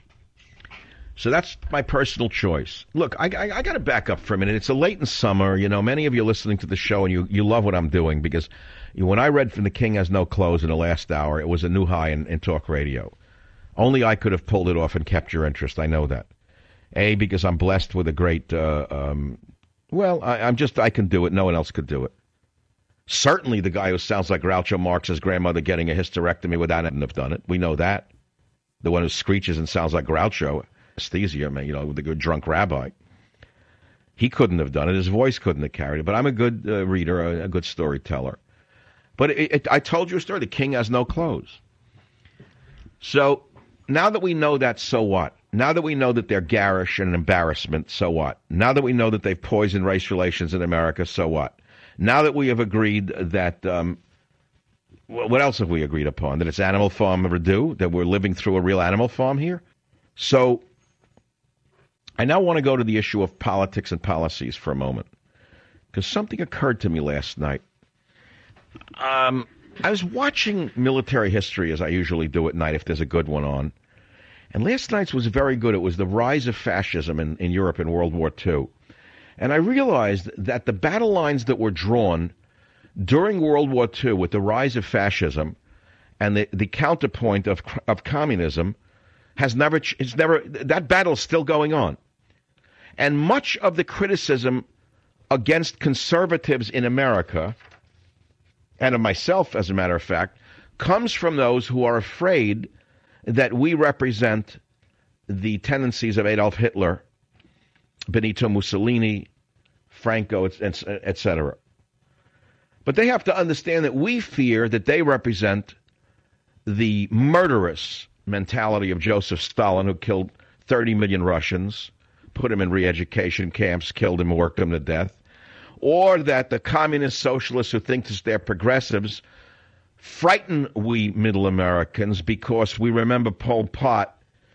So that's my personal choice. Look, I, I, I got to back up for a minute. It's a late in summer. You know, many of you are listening to the show, and you, you love what I'm doing, because you, when I read from The King Has No Clothes in the last hour, it was a new high in, in talk radio. Only I could have pulled it off and kept your interest. I know that. A, because I'm blessed with a great, uh, um, well, I, I'm just, I can do it. No one else could do it. Certainly the guy who sounds like Groucho Marx's grandmother getting a hysterectomy without it, have done it. We know that. The one who screeches and sounds like Groucho, anesthesia, you know, the good drunk rabbi. He couldn't have done it. His voice couldn't have carried it. But I'm a good uh, reader, a, a good storyteller. But it, it, I told you a story. The king has no clothes. So now that we know that, so what? Now that we know that they're garish and an embarrassment, so what? Now that we know that they've poisoned race relations in America, so what? Now that we have agreed that, um, what else have we agreed upon? That it's Animal Farm overdue? That we're living through a real Animal Farm here? So I now want to go to the issue of politics and policies for a moment, because something occurred to me last night. Um, I was watching military history, as I usually do at night if there's a good one on. And last night's was very good. It was the rise of fascism in, in Europe in World War Two. And I realized that the battle lines that were drawn during World War Two with the rise of fascism and the, the counterpoint of of communism has never, it's never, that battle is still going on. And much of the criticism against conservatives in America, and of myself, as a matter of fact, comes from those who are afraid that we represent the tendencies of Adolf Hitler, Benito Mussolini, Franco, et cetera. But they have to understand that we fear that they represent the murderous, mentality of Joseph Stalin, who killed thirty million Russians, put them in re-education camps, killed them, worked them to death, or that the communist socialists who think that they're progressives frighten we middle Americans because we remember Pol Pot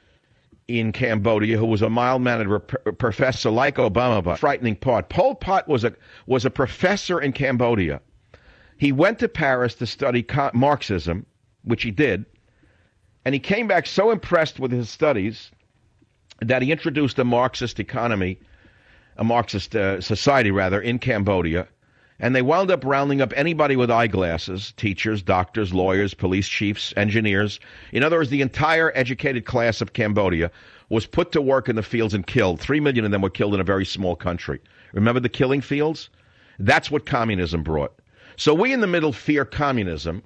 in Cambodia, who was a mild-mannered rep- professor like Obama, but frightening part. Pol Pot was a was a professor in Cambodia. He went to Paris to study co- Marxism, which he did, and he came back so impressed with his studies that he introduced a Marxist economy, a Marxist uh, society, rather, in Cambodia, and they wound up rounding up anybody with eyeglasses, teachers, doctors, lawyers, police chiefs, engineers. In other words, the entire educated class of Cambodia was put to work in the fields and killed. Three million of them were killed in a very small country. Remember the killing fields? That's what communism brought. So we in the middle fear communism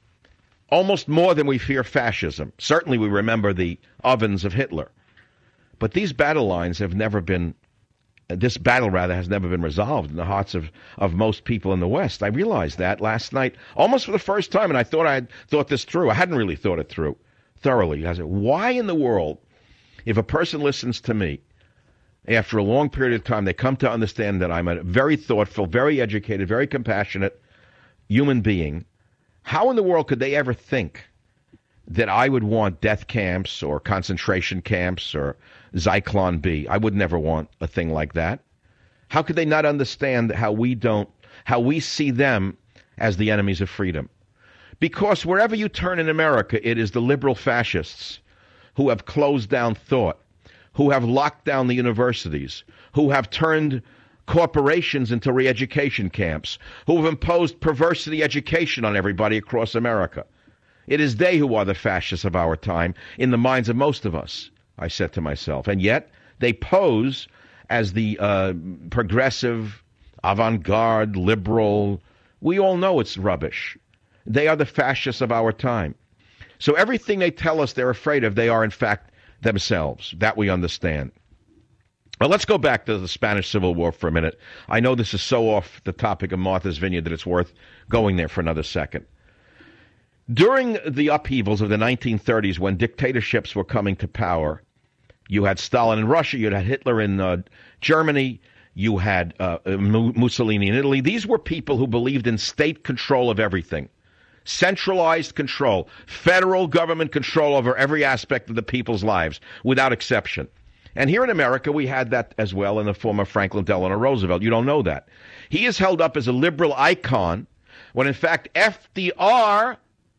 almost more than we fear fascism. Certainly we remember the ovens of Hitler. But these battle lines have never been, this battle rather has never been resolved in the hearts of, of most people in the West. I realized that last night, almost for the first time, and I thought I had thought this through. I hadn't really thought it through thoroughly. I said, why in the world, if a person listens to me, after a long period of time, they come to understand that I'm a very thoughtful, very educated, very compassionate human being, how in the world could they ever think that I would want death camps or concentration camps or Zyklon B? I would never want a thing like that. How could they not understand how we don't, how we see them as the enemies of freedom? Because wherever you turn in America, it is the liberal fascists who have closed down thought, who have locked down the universities, who have turned corporations into re-education camps, who have imposed perversity education on everybody across America. It is they who are the fascists of our time in the minds of most of us, I said to myself. And yet they pose as the uh, progressive, avant-garde, liberal. We all know it's rubbish. They are the fascists of our time. So everything they tell us they're afraid of, they are in fact themselves. That we understand. Well, let's go back to the Spanish Civil War for a minute. I know this is so off the topic of Martha's Vineyard that it's worth going there for another second. During the upheavals of the nineteen thirties, when dictatorships were coming to power, you had Stalin in Russia, you had Hitler in uh, Germany, you had uh, Mussolini in Italy. These were people who believed in state control of everything. Centralized control, federal government control over every aspect of the people's lives, without exception. And here in America, we had that as well in the form of Franklin Delano Roosevelt. You don't know that. He is held up as a liberal icon, when in fact F D R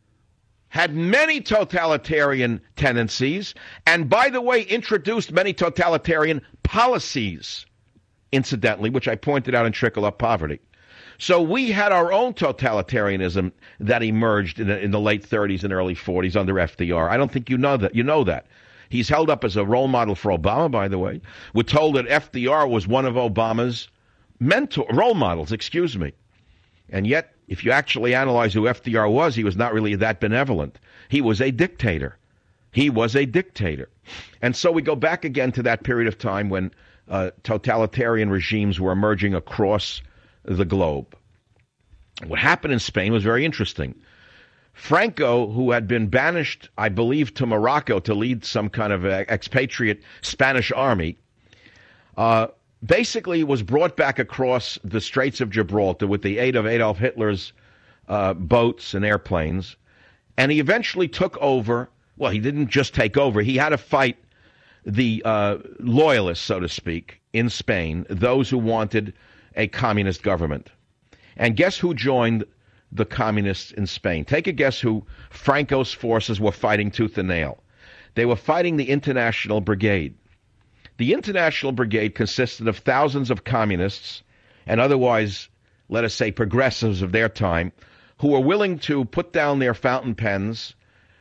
had many totalitarian tendencies, and by the way, introduced many totalitarian policies, incidentally, which I pointed out in Trickle Up Poverty. So we had our own totalitarianism that emerged in the, in the late thirties and early forties under F D R. I don't think you know that. You know that. He's held up as a role model for Obama, by the way. We're told that F D R was one of Obama's mentor, role models, excuse me. And yet, if you actually analyze who F D R was, he was not really that benevolent. He was a dictator. He was a dictator. And so we go back again to that period of time when uh, totalitarian regimes were emerging across the globe. What happened in Spain was very interesting. Franco, who had been banished, I believe, to Morocco to lead some kind of expatriate Spanish army, uh, basically was brought back across the Straits of Gibraltar with the aid of Adolf Hitler's uh, boats and airplanes, and he eventually took over. Well, he didn't just take over. He had to fight the uh, loyalists, so to speak, in Spain, those who wanted a communist government. And guess who joined the communists in Spain? Take a guess who Franco's forces were fighting tooth and nail. They were fighting the International Brigade. The International Brigade consisted of thousands of communists and otherwise, let us say, progressives of their time who were willing to put down their fountain pens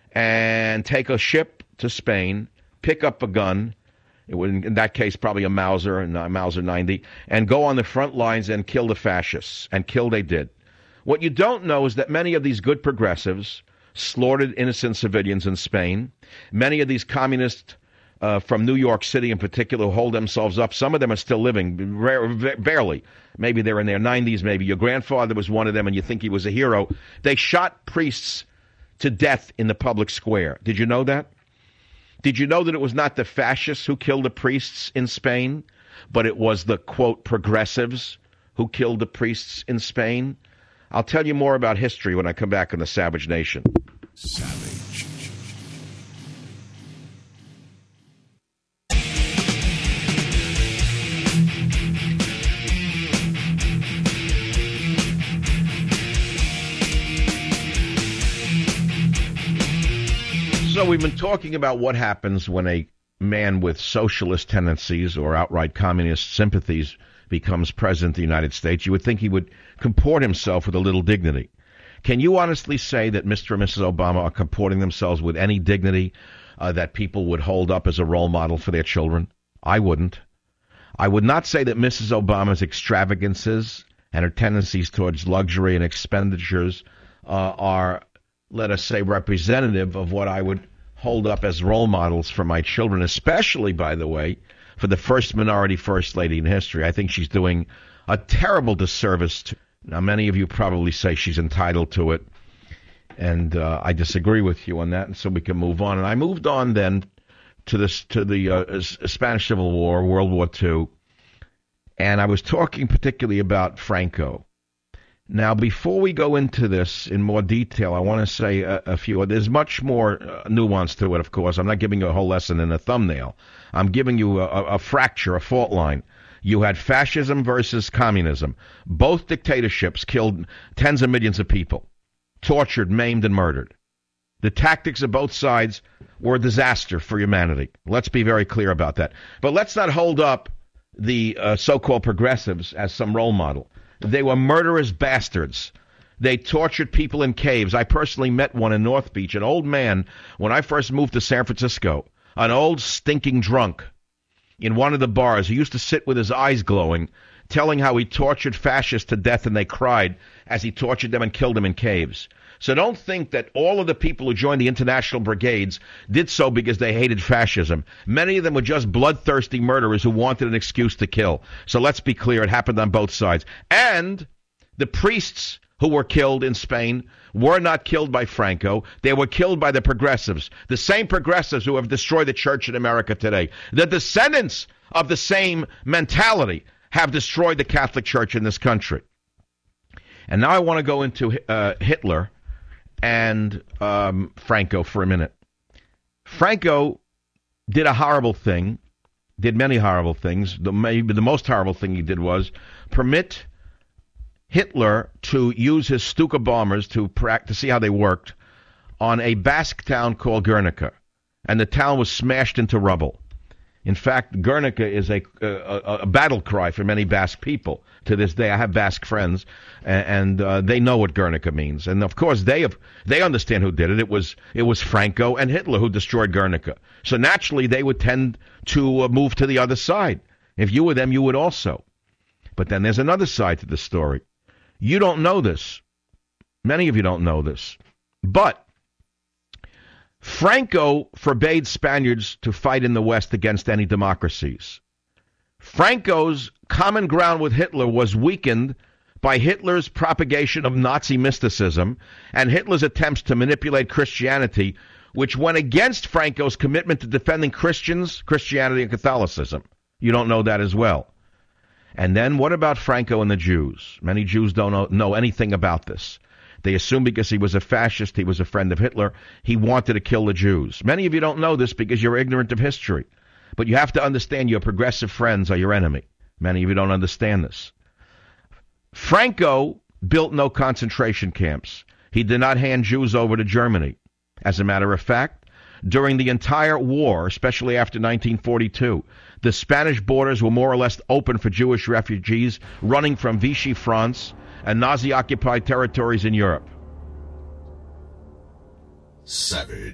and take a ship to Spain, pick up a gun, it would, in that case, probably a Mauser, a Mauser ninety, and go on the front lines and kill the fascists. And kill they did. What you don't know is that many of these good progressives slaughtered innocent civilians in Spain. Many of these communists uh, from New York City in particular who hold themselves up, some of them are still living, rare, barely. Maybe they're in their nineties, maybe. Your grandfather was one of them and you think he was a hero. They shot priests to death in the public square. Did you know that? Did you know that it was not the fascists who killed the priests in Spain, but it was the, quote, progressives who killed the priests in Spain? I'll tell you more about history when I come back on the Savage Nation. Savage. So we've been talking about what happens when a man with socialist tendencies or outright communist sympathies becomes president of the United States. You would think he would comport himself with a little dignity. Can you honestly say that Mister and Missus Obama are comporting themselves with any dignity uh, that people would hold up as a role model for their children? I wouldn't. I would not say that Missus Obama's extravagances and her tendencies towards luxury and expenditures uh, are, let us say, representative of what I would hold up as role models for my children, especially, by the way, for the first minority first lady in history. I think she's doing a terrible disservice to. Now, many of you probably say she's entitled to it, and uh, I disagree with you on that, and so we can move on. And I moved on then to this to the uh, Spanish Civil War, World War Two, and I was talking particularly about Franco. Now, before we go into this in more detail, I want to say a, a few. There's much more uh, nuance to it, of course. I'm not giving you a whole lesson in a thumbnail. I'm giving you a, a fracture, a fault line. You had fascism versus communism. Both dictatorships killed tens of millions of people, tortured, maimed, and murdered. The tactics of both sides were a disaster for humanity. Let's be very clear about that. But let's not hold up the uh, so-called progressives as some role model. They were murderous bastards. They tortured people in caves. I personally met one in North Beach, an old man, when I first moved to San Francisco, an old stinking drunk in one of the bars. He used to sit with his eyes glowing, telling how he tortured fascists to death, and they cried as he tortured them and killed them in caves. So don't think that all of the people who joined the international brigades did so because they hated fascism. Many of them were just bloodthirsty murderers who wanted an excuse to kill. So let's be clear, it happened on both sides. And the priests who were killed in Spain were not killed by Franco. They were killed by the progressives, the same progressives who have destroyed the church in America today. The descendants of the same mentality have destroyed the Catholic Church in this country. And now I want to go into uh, Hitler and um, Franco for a minute. Franco did a horrible thing, did many horrible things. The, maybe the most horrible thing he did was permit Hitler to use his Stuka bombers to, to see how they worked on a Basque town called Guernica, and the town was smashed into rubble. In fact, Guernica is a, a, a battle cry for many Basque people to this day. I have Basque friends, and, and uh, they know what Guernica means. And of course, they have they understand who did it. It was it was Franco and Hitler who destroyed Guernica. So naturally, they would tend to uh, move to the other side. If you were them, you would also. But then there's another side to the story. You don't know this. Many of you don't know this. But Franco forbade Spaniards to fight in the West against any democracies. Franco's common ground with Hitler was weakened by Hitler's propagation of Nazi mysticism and Hitler's attempts to manipulate Christianity, which went against Franco's commitment to defending Christians, Christianity, and Catholicism. You don't know that as well. And then what about Franco and the Jews? Many Jews don't know, know anything about this. They assume because he was a fascist, he was a friend of Hitler, he wanted to kill the Jews. Many of you don't know this because you're ignorant of history. But you have to understand your progressive friends are your enemy. Many of you don't understand this. Franco built no concentration camps. He did not hand Jews over to Germany. As a matter of fact, during the entire war, especially after nineteen forty-two, the Spanish borders were more or less open for Jewish refugees running from Vichy France and Nazi-occupied territories in Europe. Savage.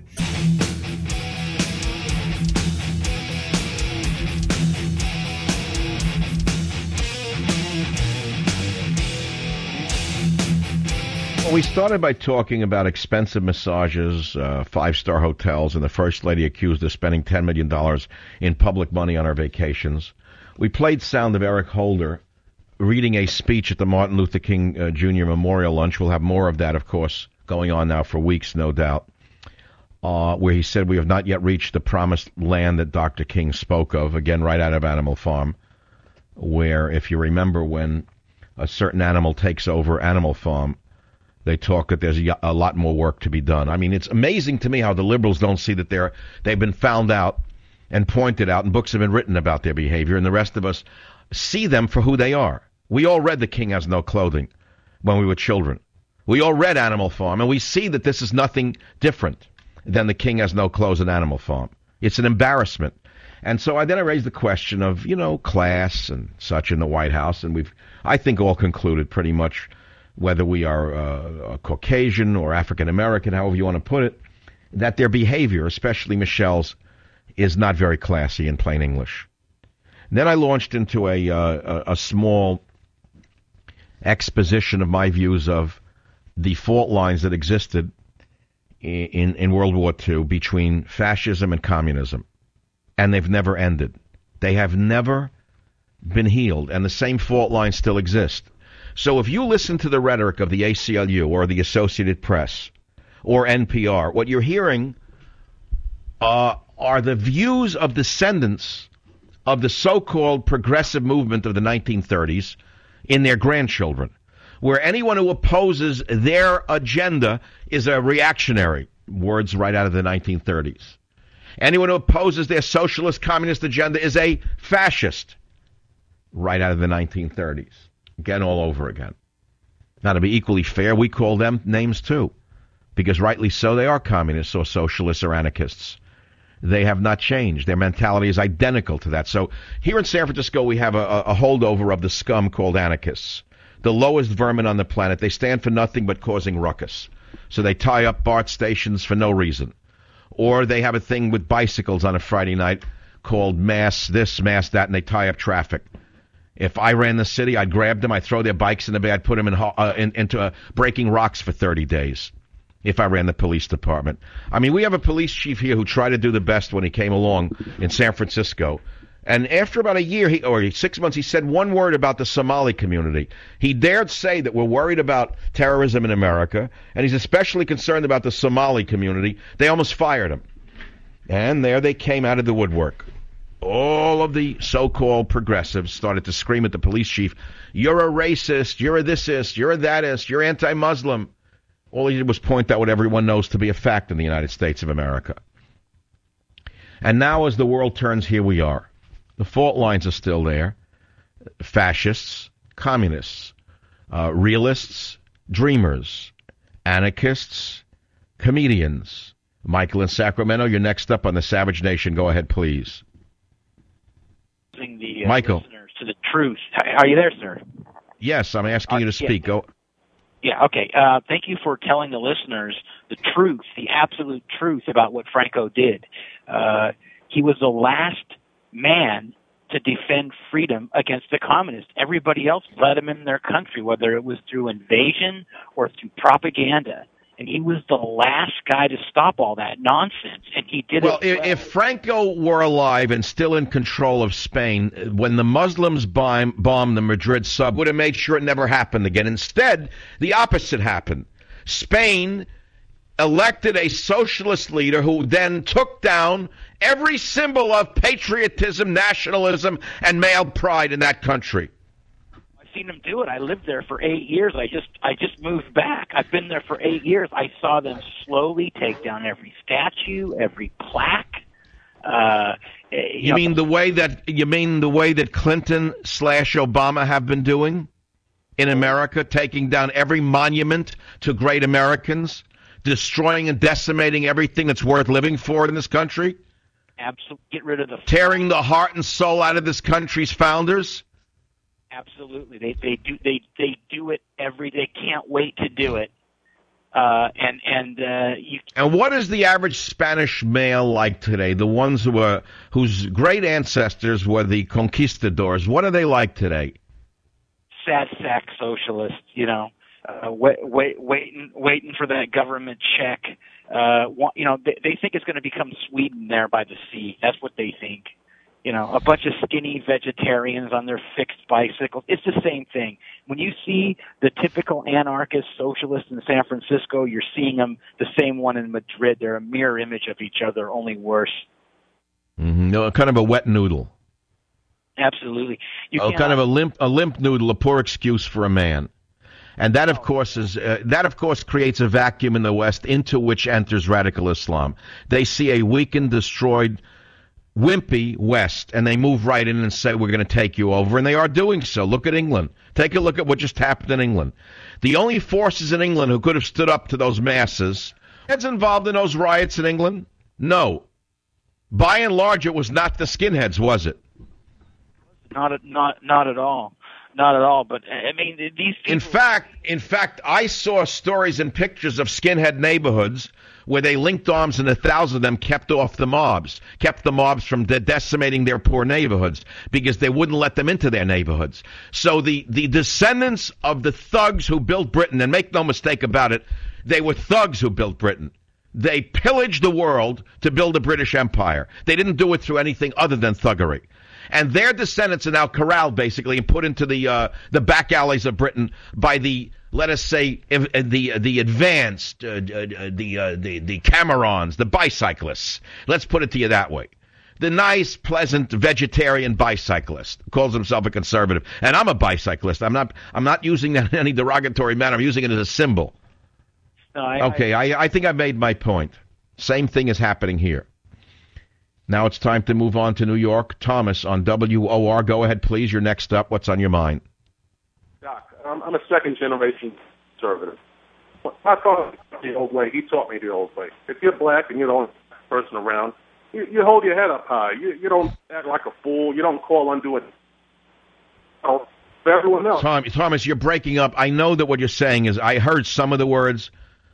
Well, we started by talking about expensive massages, uh, five-star hotels, and the First Lady accused of spending ten million dollars in public money on our vacations. We played sound of Eric Holder reading a speech at the Martin Luther King uh, Junior Memorial Lunch. We'll have more of that, of course, going on now for weeks, no doubt. uh, where he said we have not yet reached the promised land that Doctor King spoke of, again, right out of Animal Farm, where, if you remember, when a certain animal takes over Animal Farm, they talk that there's a lot more work to be done. I mean, it's amazing to me how the liberals don't see that they're, they've been found out and pointed out, and books have been written about their behavior, and the rest of us see them for who they are. We all read The King Has No Clothing when we were children. We all read Animal Farm, and we see that this is nothing different than The King Has No Clothes in Animal Farm. It's an embarrassment. And so I then I raised the question of, you know, class and such in the White House, and we've, I think, all concluded pretty much, whether we are uh, Caucasian or African-American, however you want to put it, that their behavior, especially Michelle's, is not very classy in plain English. And then I launched into a, uh, a, a small exposition of my views of the fault lines that existed in, in, in World War Two between fascism and communism. And they've never ended. They have never been healed, and the same fault lines still exist. So if you listen to the rhetoric of the A C L U or the Associated Press or N P R, what you're hearing uh, are the views of descendants of the so-called progressive movement of the nineteen thirties in their grandchildren, where anyone who opposes their agenda is a reactionary. Words right out of the nineteen thirties. Anyone who opposes their socialist communist agenda is a fascist. Right out of the nineteen thirties. Again, all over again. Now, to be equally fair, we call them names too, because rightly so, they are communists or socialists or anarchists. They have not changed. Their mentality is identical to that. So here in San Francisco, we have a, a holdover of the scum called anarchists, the lowest vermin on the planet. They stand for nothing but causing ruckus. So they tie up BART stations for no reason. Or they have a thing with bicycles on a Friday night called mass this, mass that, and they tie up traffic. If I ran the city, I'd grab them, I'd throw their bikes in the bay, I'd put them in, uh, in, into uh, breaking rocks for thirty days if I ran the police department. I mean, we have a police chief here who tried to do the best when he came along in San Francisco. And after about a year, he, or six months, he said one word about the Somali community. He dared say that we're worried about terrorism in America, and he's especially concerned about the Somali community. They almost fired him. And there they came out of the woodwork. All of the so-called progressives started to scream at the police chief, you're a racist, you're a thisist, you're a thatist, you're anti-Muslim. All he did was point out what everyone knows to be a fact in the United States of America. And now as the world turns, here we are. The fault lines are still there. Fascists, communists, uh, realists, dreamers, anarchists, comedians. Michael in Sacramento, you're next up on the Savage Nation. Go ahead, please. The, uh, Michael. Listeners to the truth. Are you there, sir? Yes, I'm asking uh, you to speak. Yeah. Go. Yeah, okay. Uh, thank you for telling the listeners the truth, the absolute truth about what Franco did. Uh, he was the last man to defend freedom against the communists. Everybody else let him in their country, whether it was through invasion or through propaganda. And he was the last guy to stop all that nonsense, and he did well, it well. If Franco were alive and still in control of Spain, when the Muslims bomb, bombed the Madrid sub, would have made sure it never happened again. Instead, the opposite happened. Spain elected a socialist leader who then took down every symbol of patriotism, nationalism, and male pride in that country. I've seen them do it. I lived there for eight years. I just I just moved back. I've been there for eight years. I saw them slowly take down every statue, every plaque. Uh, you you know, mean the way that you mean the way that Clinton slash Obama have been doing in America, taking down every monument to great Americans, destroying and decimating everything that's worth living for in this country? Absolutely. Get rid of the tearing the heart and soul out of this country's founders? Absolutely. They they do they they do it every they can't wait to do it. Uh, and and uh, you And what is the average Spanish male like today? The ones who are whose great ancestors were the conquistadors. What are they like today? Sad sack socialists, you know, uh, wait, wait, waiting, waiting for that government check. Uh, you know, they, they think it's going to become Sweden there by the sea. That's what they think. you know, a bunch of skinny vegetarians on their fixed bicycles. It's the same thing. When you see the typical anarchist socialist in San Francisco, you're seeing them, the same one in Madrid. They're a mirror image of each other, only worse. Mm-hmm. No, kind of a wet noodle. Absolutely. You oh, kind of a limp, a limp noodle, a poor excuse for a man. And that, of course, is uh, that, of course, creates a vacuum in the West into which enters radical Islam. They see a weakened, destroyed, wimpy West, and they move right in and say, we're going to take you over. And they are doing so. Look at England. Take a look at what just happened in England. The only forces in England who could have stood up to those masses, heads involved in those riots in England? No. By and large, it was not the skinheads, was it? Not at, not not at all. Not at all, but I mean, these people... In fact, in fact, I saw stories and pictures of skinhead neighborhoods where they linked arms and a thousand of them kept off the mobs, kept the mobs from de- decimating their poor neighborhoods because they wouldn't let them into their neighborhoods. So the, the descendants of the thugs who built Britain, and make no mistake about it, they were thugs who built Britain. They pillaged the world to build a British Empire. They didn't do it through anything other than thuggery. And their descendants are now corralled, basically, and put into the uh, the back alleys of Britain by the, let us say, if, uh, the the advanced, uh, uh, the, uh, the the Camerons, the bicyclists. Let's put it to you that way. The nice, pleasant, vegetarian bicyclist who calls himself a conservative. And I'm a bicyclist. I'm not I'm not using that in any derogatory manner. I'm using it as a symbol. No, I, okay, I, I think I made my point. Same thing is happening here. Now it's time to move on to New York. Thomas on W O R. Go ahead, please. You're next up. What's on your mind? Doc, I'm, I'm a second-generation conservative. My father taught me the old way. He taught me the old way. If you're black and you're the only person around, you, you hold your head up high. You, you don't act like a fool. You don't call undue. Oh, for everyone else. Tom, Thomas, you're breaking up. I know that what you're saying is I heard some of the words.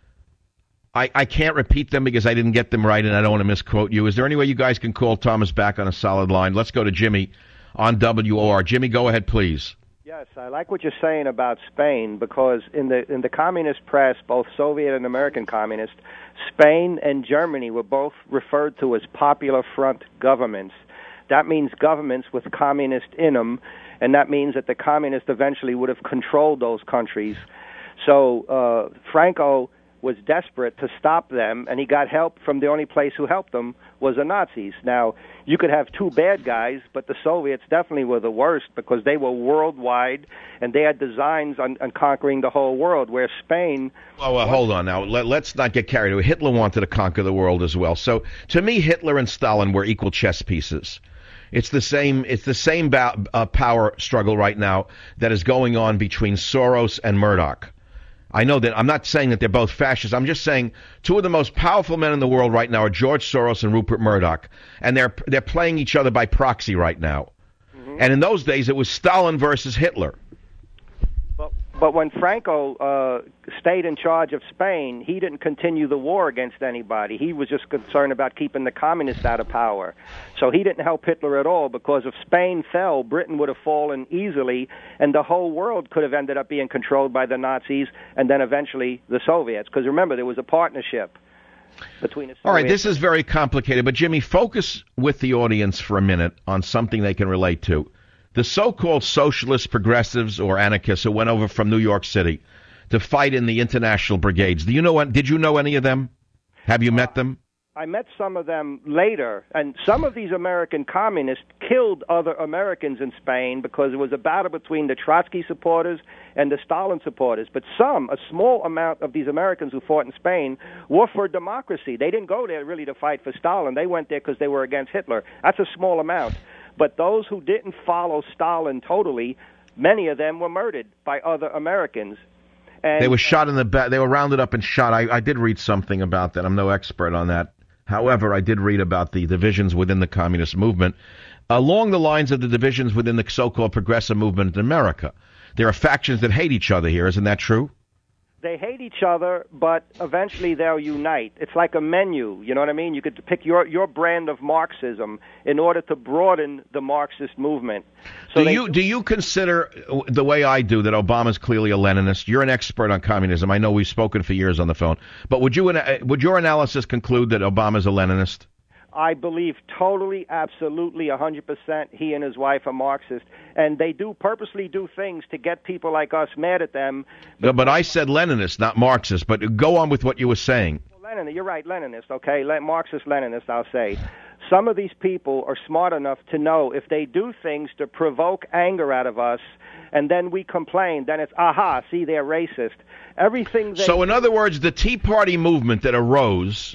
I, I can't repeat them because I didn't get them right, and I don't want to misquote you. Is there any way you guys can call Thomas back on a solid line? Let's go to Jimmy on W O R. Jimmy, go ahead, please. Yes, I like what you're saying about Spain because in the in the communist press, both Soviet and American communist, Spain and Germany were both referred to as Popular Front governments. That means governments with communist in them, and that means that the communists eventually would have controlled those countries. So uh, Franco was desperate to stop them, and he got help from the only place who helped them was the Nazis. Now, you could have two bad guys, but the Soviets definitely were the worst because they were worldwide, and they had designs on, on conquering the whole world, where Spain... Well, well hold on now. Let, let's not get carried away. Hitler wanted to conquer the world as well. So, to me, Hitler and Stalin were equal chess pieces. It's the same. It's the same ba- uh, power struggle right now that is going on between Soros and Murdoch. I know that I'm not saying that they're both fascists. I'm just saying two of the most powerful men in the world right now are George Soros and Rupert Murdoch, and they're they're playing each other by proxy right now. Mm-hmm. And in those days, it was Stalin versus Hitler. But but when Franco uh, stayed in charge of Spain, he didn't continue the war against anybody. He was just concerned about keeping the communists out of power. So he didn't help Hitler at all, because if Spain fell, Britain would have fallen easily, and the whole world could have ended up being controlled by the Nazis and then eventually the Soviets. Because remember, there was a partnership between the Soviets. All right, this is very complicated, but Jimmy, focus with the audience for a minute on something they can relate to. The so-called socialist progressives or anarchists who went over from New York City to fight in the international brigades. Do you know? Did you know any of them? Have you uh, met them? I met some of them later, and some of these American communists killed other Americans in Spain because it was a battle between the Trotsky supporters and the Stalin supporters. But some, a small amount of these Americans who fought in Spain were for democracy. They didn't go there really to fight for Stalin. They went there because they were against Hitler. That's a small amount. But those who didn't follow Stalin totally, many of them were murdered by other Americans. And they were shot in the back. They were rounded up and shot. I, I did read something about that. I'm no expert on that. However, I did read about the divisions within the communist movement, along the lines of the divisions within the so-called progressive movement in America. There are factions that hate each other here. Isn't that true? They hate each other, but eventually they'll unite. It's like a menu, you know what I mean? You could pick your, your brand of Marxism in order to broaden the Marxist movement. So do they, you do you consider, the way I do, that Obama's clearly a Leninist? You're an expert on communism. I know we've spoken for years on the phone. But would you would your analysis conclude that Obama's a Leninist? I believe totally, absolutely, one hundred percent he and his wife are Marxist. And they do purposely do things to get people like us mad at them. No, but I said Leninist, not Marxist. But go on with what you were saying. Well, Lenin, you're right, Leninist, okay? Le- Marxist, Leninist, I'll say. Some of these people are smart enough to know if they do things to provoke anger out of us, and then we complain, then it's, aha, see, they're racist. Everything they So, in other words, the Tea Party movement that arose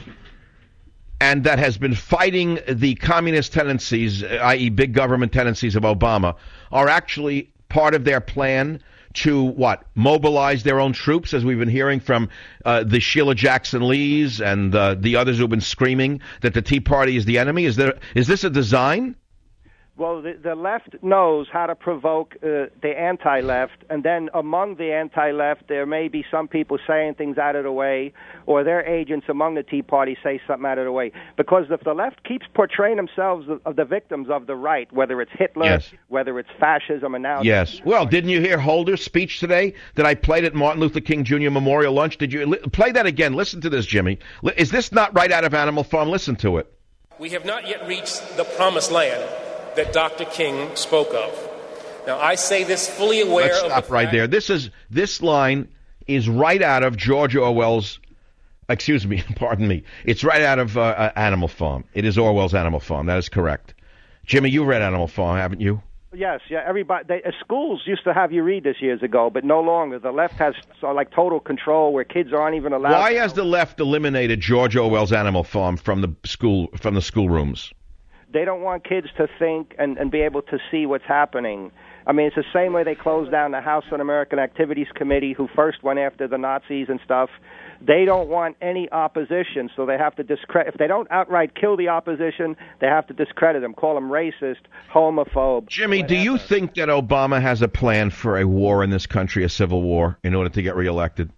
and that has been fighting the communist tendencies, that is big government tendencies of Obama, are actually part of their plan to, what, mobilize their own troops, as we've been hearing from uh, the Sheila Jackson Lees and uh, the others who've been screaming that the Tea Party is the enemy? Is there is this a design? Well, the, the left knows how to provoke uh, the anti-left, and then among the anti-left, there may be some people saying things out of the way, or their agents among the Tea Party say something out of the way. Because if the left keeps portraying themselves of, of the victims of the right, whether it's Hitler, yes. whether it's fascism, and now... Yes. Well, didn't you hear Holder's speech today that I played at Martin Luther King Junior Memorial Lunch? Did you li- play that again? Listen to this, Jimmy. Is this not right out of Animal Farm? Listen to it. We have not yet reached the promised land that Doctor King spoke of. Now, I say this fully aware Let's of stop the right fact- there. This is this line is right out of George Orwell's. Excuse me, pardon me. It's right out of uh, Animal Farm. It is Orwell's Animal Farm. That is correct. Jimmy, you read Animal Farm, haven't you? Yes, yeah. Everybody, they, uh, schools used to have you read this years ago, but no longer. The left has so, like total control, where kids aren't even allowed. Why to has the left eliminated George Orwell's Animal Farm from the school from the schoolrooms? They don't want kids to think and, and be able to see what's happening. I mean, it's the same way they closed down the House Un-American Activities Committee, who first went after the Nazis and stuff. They don't want any opposition, so they have to discredit. If they don't outright kill the opposition, they have to discredit them, call them racist, homophobe. Jimmy, whatever. do you think that Obama has a plan for a war in this country, a civil war, in order to get reelected?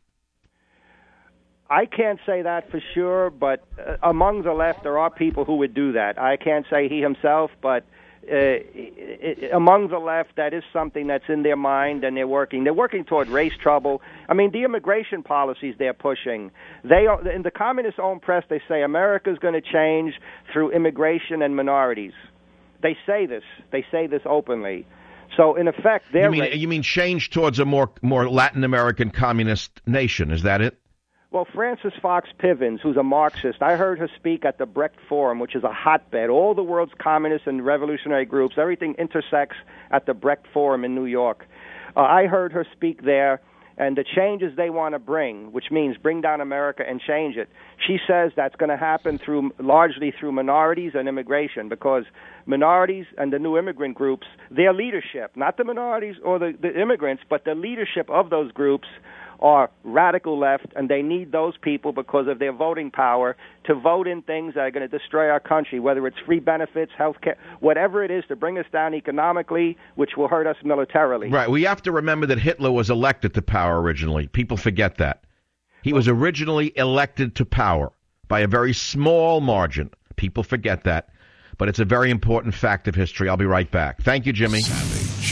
I can't say that for sure, but uh, among the left, there are people who would do that. I can't say he himself, but uh, it, it, among the left, that is something that's in their mind, and they're working. They're working toward race trouble. I mean, the immigration policies they're pushing. They are, in the communist owned press, they say America's going to change through immigration and minorities. They say this. They say this openly. So, in effect, they're... You mean, you mean change towards a more more Latin American communist nation, is that it? Well, Frances Fox Pivens, who's a Marxist, I heard her speak at the Brecht Forum, which is a hotbed. All the world's communist and revolutionary groups, everything intersects at the Brecht Forum in New York. Uh, I heard her speak there, and the changes they want to bring, which means bring down America and change it, she says that's going to happen through largely through minorities and immigration, because minorities and the new immigrant groups, their leadership, not the minorities or the, the immigrants, but the leadership of those groups are radical left, and they need those people because of their voting power to vote in things that are going to destroy our country, whether it's free benefits, health care, whatever it is to bring us down economically, which will hurt us militarily. Right. We have to remember that Hitler was elected to power originally. People forget that. He was originally elected to power by a very small margin. People forget that. But it's a very important fact of history. I'll be right back. Thank you, Jimmy. Savage.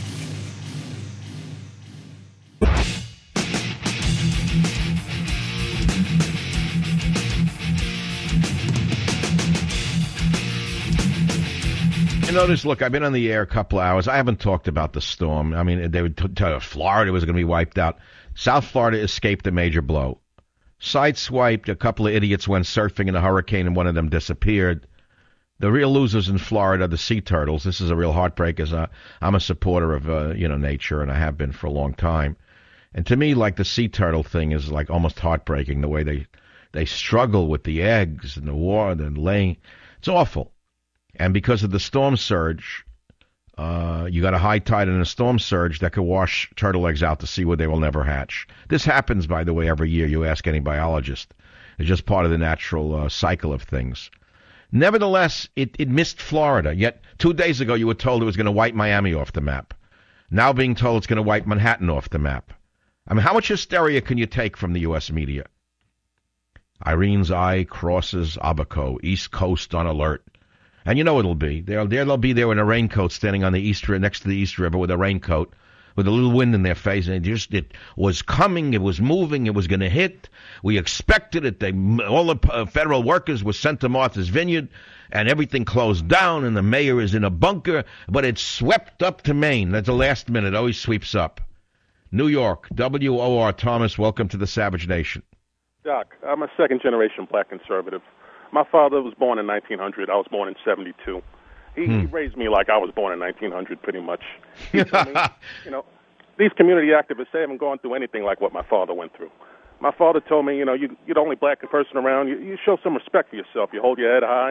You notice, look, I've been on the air a couple of hours. I haven't talked about the storm. I mean, they would t- tell you Florida was going to be wiped out. South Florida escaped a major blow. Sideswiped, a couple of idiots went surfing in a hurricane, and one of them disappeared. The real losers in Florida are the sea turtles. This is a real heartbreak, as a, I'm a supporter of, uh, you know, nature, and I have been for a long time. And to me, like, the sea turtle thing is, like, almost heartbreaking, the way they, they struggle with the eggs and the water and laying. It's awful. And because of the storm surge, uh, you got a high tide and a storm surge that could wash turtle eggs out to sea where they will never hatch. This happens, by the way, every year. You ask any biologist. It's just part of the natural uh, cycle of things. Nevertheless, it, it missed Florida. Yet two days ago you were told it was going to wipe Miami off the map. Now being told it's going to wipe Manhattan off the map. I mean, how much hysteria can you take from the U S media? Irene's eye crosses Abaco, East Coast on alert. And you know it'll be. They'll, they'll be there in a raincoat standing on the East next to the East River with a raincoat, with a little wind in their face, and it just it was coming, it was moving, it was going to hit. We expected it. They all the uh, federal workers were sent to Martha's Vineyard, and everything closed down, and the mayor is in a bunker. But it swept up to Maine. That's the last minute. Always sweeps up. New York, W O R Thomas. Welcome to the Savage Nation. Doc, I'm a second-generation black conservative. My father was born in nineteen hundred. I was born in seventy-two. He, hmm. he raised me like I was born in nineteen hundred, pretty much. He told me, you know, these community activists, they haven't gone through anything like what my father went through. My father told me, you know, you, you're the only black person around. You, you show some respect for yourself. You hold your head high.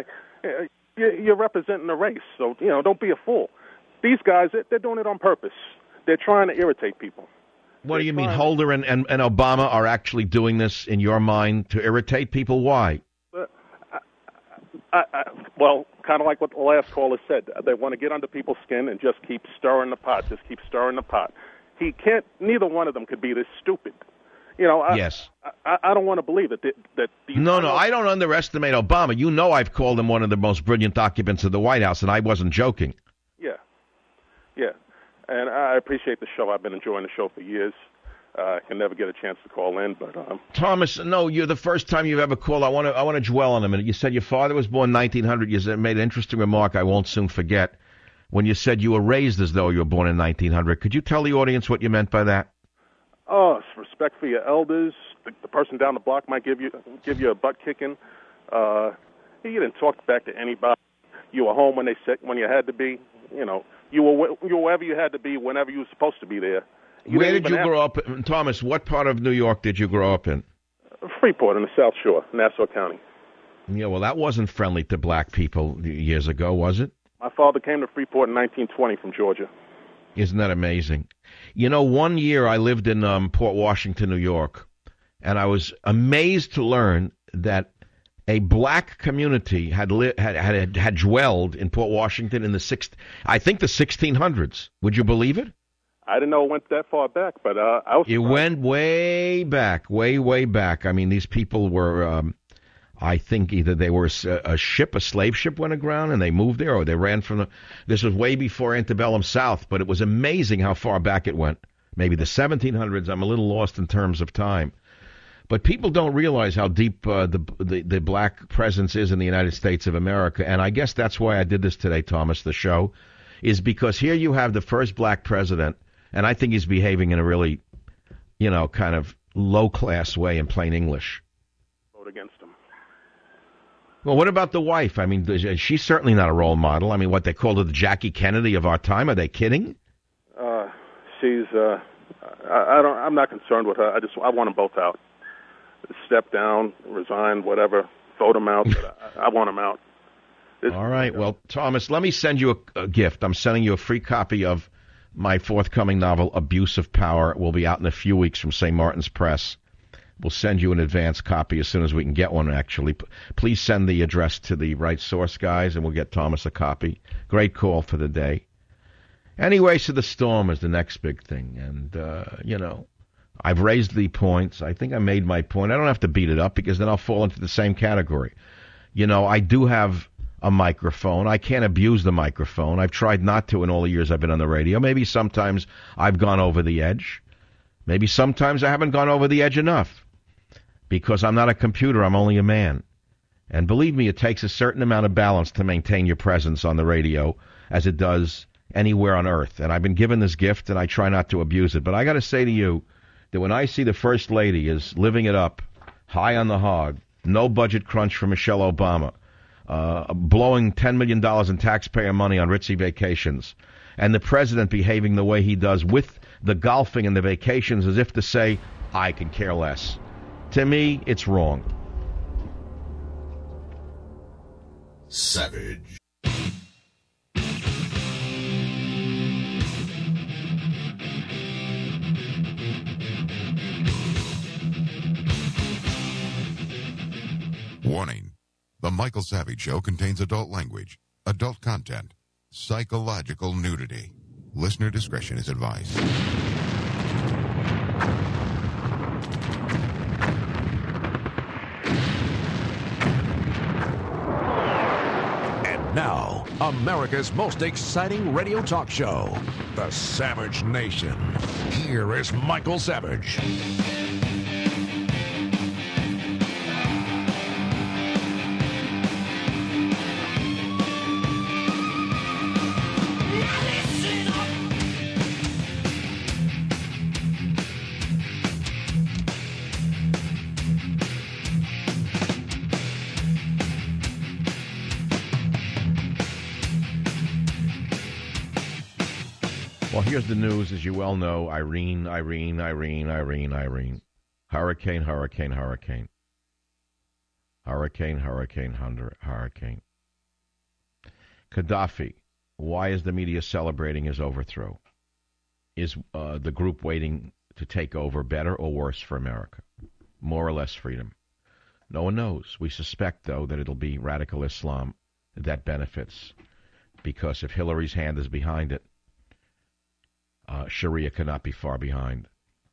You're representing the race, so, you know, don't be a fool. These guys, they're doing it on purpose. They're trying to irritate people. What they're do you mean, trying... Holder and, and, and Obama are actually doing this, in your mind, to irritate people? Why? But, I, I, I, well, kind of like what the last caller said. They want to get under people's skin and just keep stirring the pot, just keep stirring the pot. He can't, neither one of them could be this stupid. You know, I, yes. I, I don't want to believe it. That, that these no, no, I don't underestimate Obama. You know I've called him one of the most brilliant occupants of the White House, and I wasn't joking. Yeah, yeah. And I appreciate the show. I've been enjoying the show for years. Uh, I can never get a chance to call in, but um, Thomas, no, you're the first time you've ever called. I want to, I want to dwell on a minute. You said your father was born nineteen hundred. You said, made an interesting remark I won't soon forget. When you said you were raised as though you were born in nineteen hundred, could you tell the audience what you meant by that? Oh, it's respect for your elders. The, the person down the block might give you give you a butt kicking. Uh, you didn't talk back to anybody. You were home when they said when you had to be. You know, you were you were wherever you had to be, whenever you were supposed to be there. You Where did you grow up, Thomas? What part of New York did you grow up in? Freeport in the South Shore, Nassau County. Yeah, well, that wasn't friendly to black people years ago, was it? My father came to Freeport in nineteen twenty from Georgia. Isn't that amazing? You know, one year I lived in um, Port Washington, New York, and I was amazed to learn that a black community had li- had, had had dwelled in Port Washington in the six, I think the sixteen hundreds. Would you believe it? I didn't know it went that far back, but uh, I was. It went way back, way way back. I mean, these people were. Um, I think either they were a, a ship, a slave ship went aground, and they moved there, or they ran from the. This was way before antebellum South, but it was amazing how far back it went. Maybe the seventeen hundreds. I'm a little lost in terms of time, but people don't realize how deep uh, the, the the black presence is in the United States of America, and I guess that's why I did this today, Thomas. The show is because here you have the first black president, and I think he's behaving in a really, you know, kind of low class way in plain English. Vote against him. Well, what about the wife? I mean, she's certainly not a role model. I mean, what, they called her the Jackie Kennedy of our time? Are they kidding? Uh, she's. Uh, I, I don't. I'm not concerned with her. I just. I want them both out. Step down, resign, whatever. Vote them out. But I, I want them out. This, All right. Well, Thomas, let me send you a, a gift. I'm sending you a free copy of my forthcoming novel, Abuse of Power. It will be out in a few weeks from Saint Martin's Press. We'll send you an advance copy as soon as we can get one, actually. P- please send the address to the right source, guys, and we'll get Thomas a copy. Great call for the day. Anyway, so the storm is the next big thing. And, uh, you know, I've raised the points. I think I made my point. I don't have to beat it up because then I'll fall into the same category. You know, I do have a microphone. I can't abuse the microphone. I've tried not to in all the years I've been on the radio. Maybe sometimes I've gone over the edge. Maybe sometimes I haven't gone over the edge enough. Because I'm not a computer, I'm only a man. And believe me, it takes a certain amount of balance to maintain your presence on the radio as it does anywhere on earth. And I've been given this gift, and I try not to abuse it. But I got to say to you that when I see the First Lady is living it up, high on the hog, no budget crunch for Michelle Obama, uh, blowing ten million dollars in taxpayer money on ritzy vacations, and the president behaving the way he does with the golfing and the vacations as if to say, I can care less. To me, it's wrong. Savage. Warning. The Michael Savage Show contains adult language, adult content, psychological nudity. Listener discretion is advised. Now, America's most exciting radio talk show, The Savage Nation. Here is Michael Savage. Well, here's the news. As you well know, Irene, Irene, Irene, Irene, Irene. Hurricane, hurricane, hurricane. Hurricane, hurricane, hurricane. Gaddafi. Why is the media celebrating his overthrow? Is uh, the group waiting to take over better or worse for America? More or less freedom? No one knows. We suspect, though, that it'll be radical Islam that benefits. Because if Hillary's hand is behind it, Uh, Sharia cannot be far behind.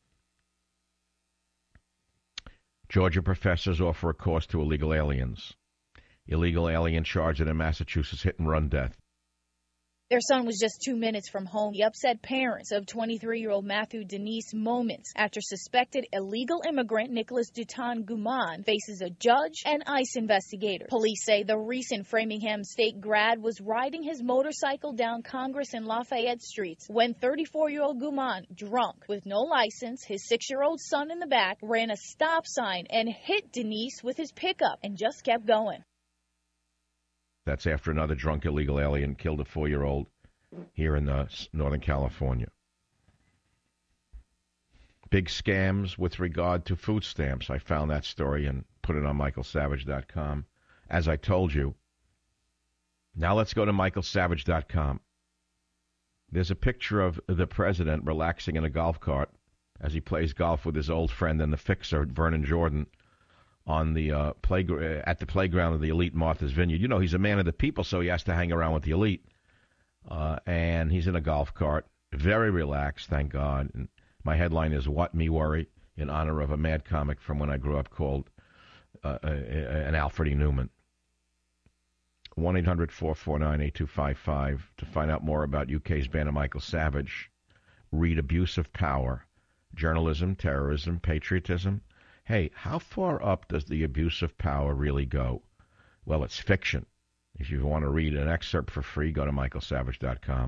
Georgia professors offer a course to illegal aliens. Illegal alien charged in a Massachusetts hit-and-run death. Their son was just two minutes from home. The upset parents of twenty-three-year-old Matthew Denise moments after suspected illegal immigrant Nicholas Duton Guman faces a judge and ICE investigator. Police say the recent Framingham State grad was riding his motorcycle down Congress and Lafayette streets when thirty-four-year-old Guman, drunk with no license, his six-year-old son in the back, ran a stop sign and hit Denise with his pickup and just kept going. That's after another drunk illegal alien killed a four-year-old here in uh, Northern California. Big scams with regard to food stamps. I found that story and put it on michael savage dot com. As I told you. Now let's go to michael savage dot com. There's a picture of the president relaxing in a golf cart as he plays golf with his old friend and the fixer, Vernon Jordan, on the uh, playground at the playground of the elite Martha's Vineyard. You know, he's a man of the people, so he has to hang around with the elite. Uh, and he's in a golf cart, very relaxed, thank God. And my headline is "What Me Worry," in honor of a mad comic from when I grew up called uh, uh, an Alfred E. Newman. one eight hundred four four nine eight two five five to find out more about U K's ban of Michael Savage. Read Abuse of Power, Journalism, Terrorism, Patriotism. Hey, how far up does the abuse of power really go? Well, it's fiction. If you want to read an excerpt for free, go to michael savage dot com.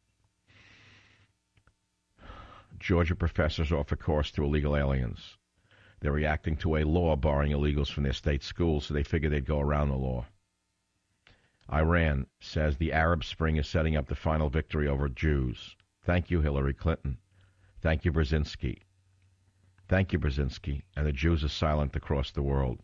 Georgia professors offer course to illegal aliens. They're reacting to a law barring illegals from their state schools, so they figure they'd go around the law. Iran says the Arab Spring is setting up the final victory over Jews. Thank you, Hillary Clinton. Thank you, Brzezinski. Thank you, Brzezinski. And the Jews are silent across the world.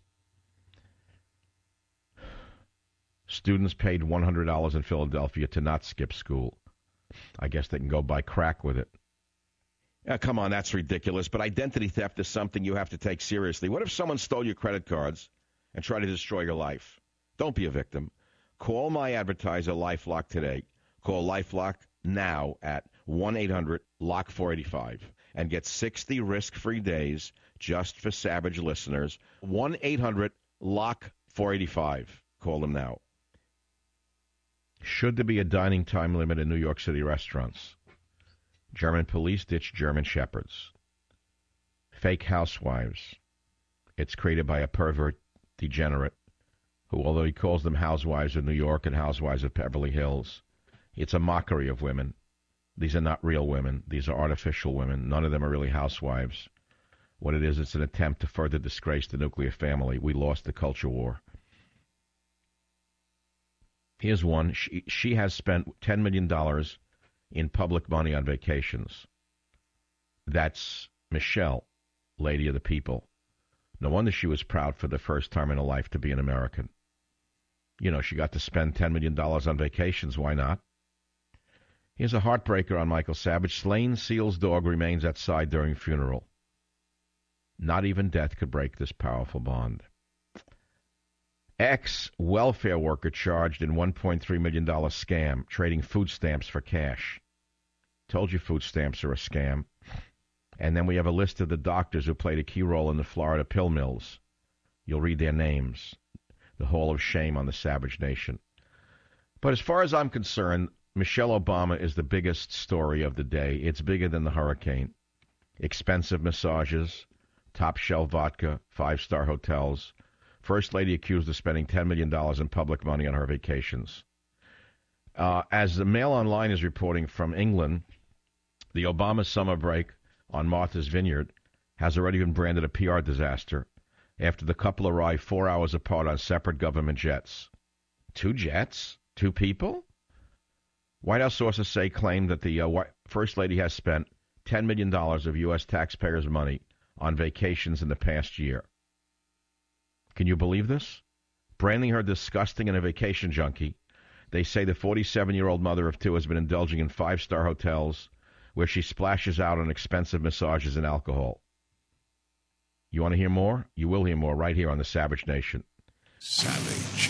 Students paid one hundred dollars in Philadelphia to not skip school. I guess they can go buy crack with it. Yeah, come on, that's ridiculous. But identity theft is something you have to take seriously. What if someone stole your credit cards and tried to destroy your life? Don't be a victim. Call my advertiser, LifeLock, today. Call LifeLock now at one eight hundred lock four eight five and get sixty risk-free days just for Savage listeners. one eight hundred lock four eight five. Call them now. Should there be a dining time limit in New York City restaurants? German police ditch German shepherds. Fake housewives. It's created by a pervert degenerate who, although he calls them housewives of New York and housewives of Beverly Hills, it's a mockery of women. These are not real women. These are artificial women. None of them are really housewives. What it is, it's an attempt to further disgrace the nuclear family. We lost the culture war. Here's one. She, she has spent ten million dollars in public money on vacations. That's Michelle, Lady of the People. No wonder she was proud for the first time in her life to be an American. You know, she got to spend ten million dollars on vacations. Why not? Here's a heartbreaker on Michael Savage. Slain Seal's dog remains outside during funeral. Not even death could break this powerful bond. Ex-welfare worker charged in one point three million dollars scam, trading food stamps for cash. Told you food stamps are a scam. And then we have a list of the doctors who played a key role in the Florida pill mills. You'll read their names. The Hall of Shame on the Savage Nation. But as far as I'm concerned, Michelle Obama is the biggest story of the day. It's bigger than the hurricane. Expensive massages, top-shelf vodka, five-star hotels. First lady accused of spending ten million dollars in public money on her vacations. Uh, as the Mail Online is reporting from England, the Obama summer break on Martha's Vineyard has already been branded a P R disaster after the couple arrived four hours apart on separate government jets. Two jets? Two people? White House sources say claim that the uh, First Lady has spent ten million dollars of U S taxpayers' money on vacations in the past year. Can you believe this? Branding her disgusting and a vacation junkie, they say the forty-seven-year-old mother of two has been indulging in five-star hotels where she splashes out on expensive massages and alcohol. You want to hear more? You will hear more right here on the Savage Nation. Savage.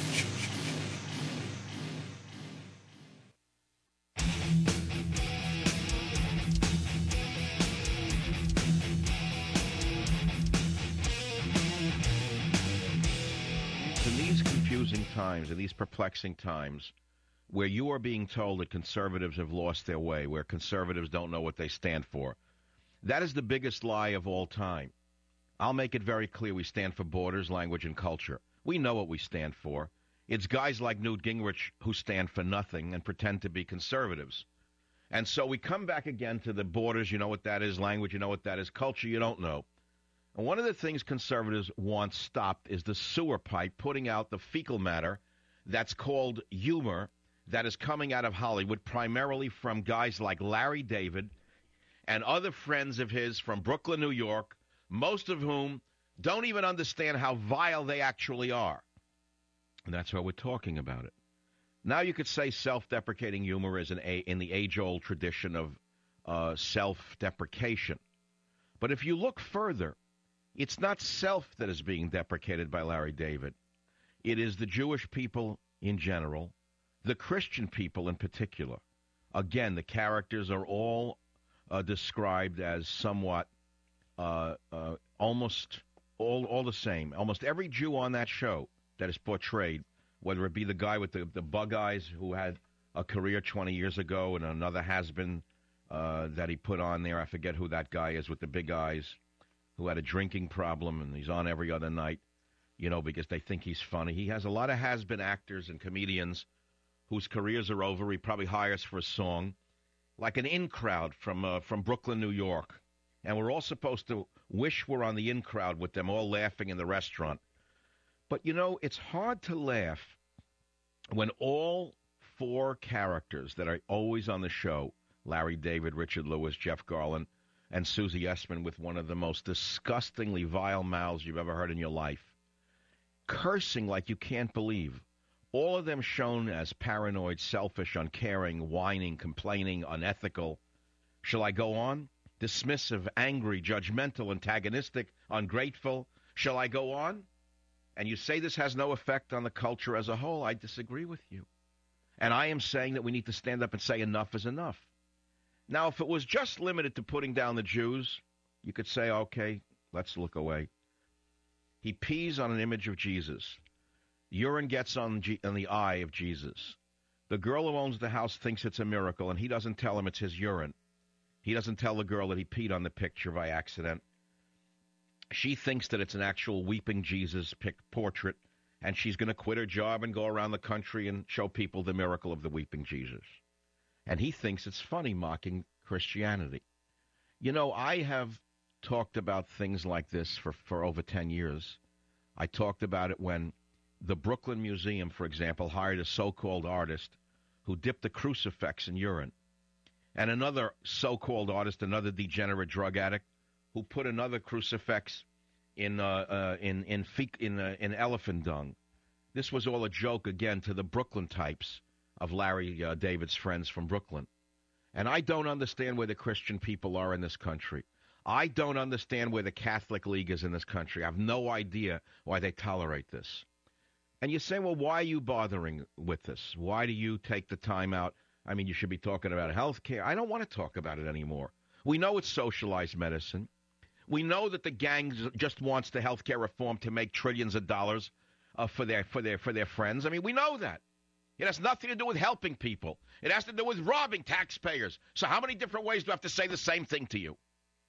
In these confusing times, in these perplexing times, where you are being told that conservatives have lost their way, where conservatives don't know what they stand for, that is the biggest lie of all time. I'll make it very clear we stand for borders, language, and culture. We know what we stand for. It's guys like Newt Gingrich who stand for nothing and pretend to be conservatives. And so we come back again to the borders, you know what that is, language, you know what that is, culture, you don't know. And one of the things conservatives want stopped is the sewer pipe putting out the fecal matter that's called humor that is coming out of Hollywood, primarily from guys like Larry David and other friends of his from Brooklyn, New York, most of whom don't even understand how vile they actually are. And that's why we're talking about it. Now you could say self-deprecating humor is an a, in the age-old tradition of uh, self-deprecation. But if you look further, it's not self that is being deprecated by Larry David. It is the Jewish people in general, the Christian people in particular. Again, the characters are all uh, described as somewhat uh, uh, almost all all the same. Almost every Jew on that show that is portrayed, whether it be the guy with the, the bug eyes who had a career twenty years ago and another has-been uh, that he put on there. I forget who that guy is with the big eyes, who had a drinking problem, and he's on every other night, you know, because they think he's funny. He has a lot of has-been actors and comedians whose careers are over. He probably hires for a song, like an in crowd from uh, from Brooklyn, New York. And we're all supposed to wish we're on the in crowd with them all laughing in the restaurant. But, you know, it's hard to laugh when all four characters that are always on the show, Larry David, Richard Lewis, Jeff Garlin, and Susie Essman, with one of the most disgustingly vile mouths you've ever heard in your life, cursing like you can't believe. All of them shown as paranoid, selfish, uncaring, whining, complaining, unethical. Shall I go on? Dismissive, angry, judgmental, antagonistic, ungrateful. Shall I go on? And you say this has no effect on the culture as a whole. I disagree with you. And I am saying that we need to stand up and say enough is enough. Now, if it was just limited to putting down the Jews, you could say, okay, let's look away. He pees on an image of Jesus. Urine gets on, G- on the eye of Jesus. The girl who owns the house thinks it's a miracle, and he doesn't tell him it's his urine. He doesn't tell the girl that he peed on the picture by accident. She thinks that it's an actual weeping Jesus pic- portrait, and she's going to quit her job and go around the country and show people the miracle of the weeping Jesus. And he thinks it's funny, mocking Christianity. You know, I have talked about things like this for, for over ten years. I talked about it when the Brooklyn Museum, for example, hired a so-called artist who dipped the crucifix in urine. And another so-called artist, another degenerate drug addict, who put another crucifix in uh, uh, in in fe- in, uh, in elephant dung. This was all a joke, again, to the Brooklyn types of Larry uh, David's friends from Brooklyn. And I don't understand where the Christian people are in this country. I don't understand where the Catholic League is in this country. I have no idea why they tolerate this. And you say, well, why are you bothering with this? Why do you take the time out? I mean, you should be talking about health care. I don't want to talk about it anymore. We know it's socialized medicine. We know that the gang just wants the health care reform to make trillions of dollars uh, for their for their for their friends. I mean, we know that. It has nothing to do with helping people. It has to do with robbing taxpayers. So how many different ways do I have to say the same thing to you?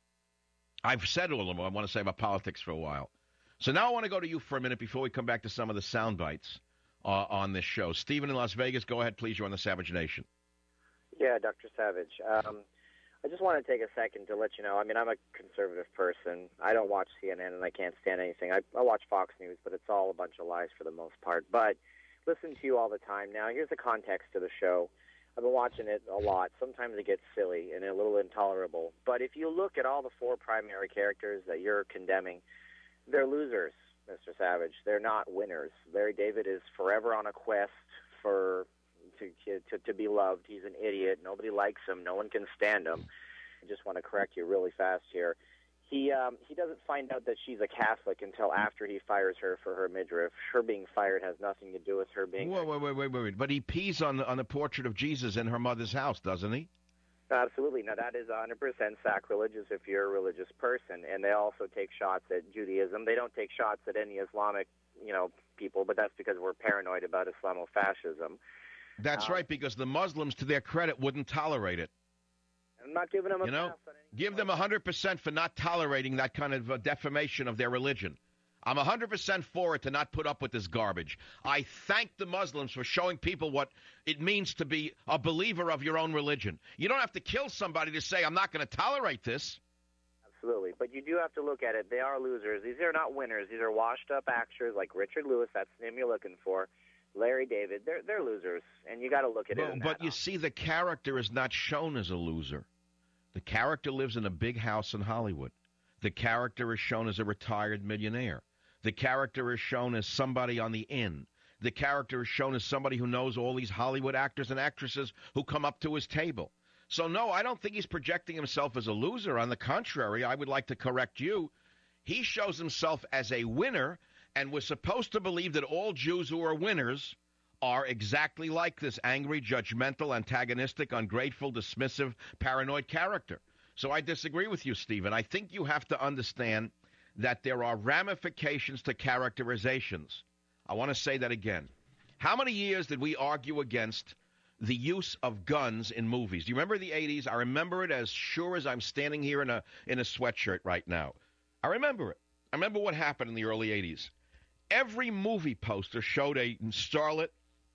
I've said all of them I want to say about politics for a while. So now I want to go to you for a minute before we come back to some of the sound bites uh, on this show. Stephen in Las Vegas, go ahead, please. You're on the Savage Nation. Yeah, Doctor Savage. Um, I just want to take a second to let you know, I mean, I'm a conservative person. I don't watch C N N, and I can't stand anything. I, I watch Fox News, but it's all a bunch of lies for the most part. But listen to you all the time now. Here's the context to the show. I've been watching it a lot. Sometimes it gets silly and a little intolerable. But if you look at all the four primary characters that you're condemning, they're losers, Mister Savage. They're not winners. Larry David is forever on a quest for to, to to be loved. He's an idiot. Nobody likes him. No one can stand him. I just want to correct you really fast here. He um, he doesn't find out that she's a Catholic until after he fires her for her midriff. Her being fired has nothing to do with her being... Wait, wait, wait, wait, wait, wait. But he pees on the, on the portrait of Jesus in her mother's house, doesn't he? Absolutely. Now, that is one hundred percent sacrilegious if you're a religious person. And they also take shots at Judaism. They don't take shots at any Islamic, you know, people, but that's because we're paranoid about Islamofascism. That's um, right, because the Muslims, to their credit, wouldn't tolerate it. I'm not giving them a You know, pass on any give them one hundred percent for not tolerating that kind of uh, defamation of their religion. I'm one hundred percent for it to not put up with this garbage. I thank the Muslims for showing people what it means to be a believer of your own religion. You don't have to kill somebody to say, I'm not going to tolerate this. Absolutely. But you do have to look at it. They are losers. These are not winners. These are washed-up actors like Richard Lewis. That's the name you're looking for. Larry David. They're, they're losers. And you got to look at But, it in but that you see, the character is not shown as a loser. The character lives in a big house in Hollywood. The character is shown as a retired millionaire. The character is shown as somebody on the in. The character is shown as somebody who knows all these Hollywood actors and actresses who come up to his table. So, no, I don't think he's projecting himself as a loser. On the contrary, I would like to correct you. He shows himself as a winner, and we're supposed to believe that all Jews who are winners are exactly like this angry, judgmental, antagonistic, ungrateful, dismissive, paranoid character. So I disagree with you, Stephen. I think you have to understand that there are ramifications to characterizations. I want to say that again. How many years did we argue against the use of guns in movies? Do you remember the eighties? I remember it as sure as I'm standing here in a in a sweatshirt right now. I remember it. I remember what happened in the early eighties. Every movie poster showed a starlet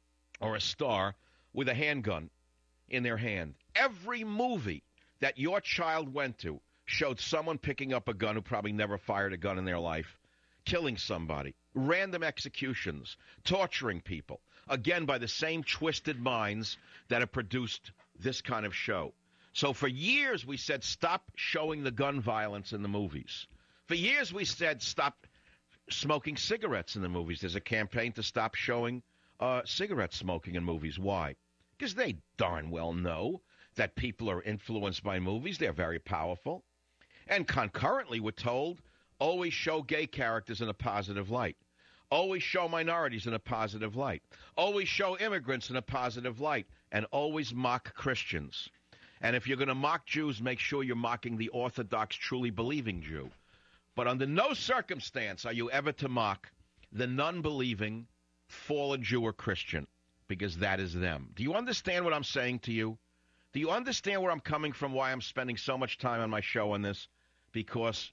or a star with a handgun in their hand. Every movie that your child went to showed someone picking up a gun who probably never fired a gun in their life, killing somebody, random executions, torturing people, again by the same twisted minds that have produced this kind of show. So for years we said stop showing the gun violence in the movies. For years we said stop smoking cigarettes in the movies. There's a campaign to stop showing uh, cigarette smoking in movies. Why? Because they darn well know that people are influenced by movies. They're very powerful. And concurrently, we're told, always show gay characters in a positive light. Always show minorities in a positive light. Always show immigrants in a positive light. And always mock Christians. And if you're going to mock Jews, make sure you're mocking the Orthodox, truly believing Jew. But under no circumstance are you ever to mock the non-believing, fallen Jew or Christian, because that is them. Do you understand what I'm saying to you? Do you understand where I'm coming from, why I'm spending so much time on my show on this? Because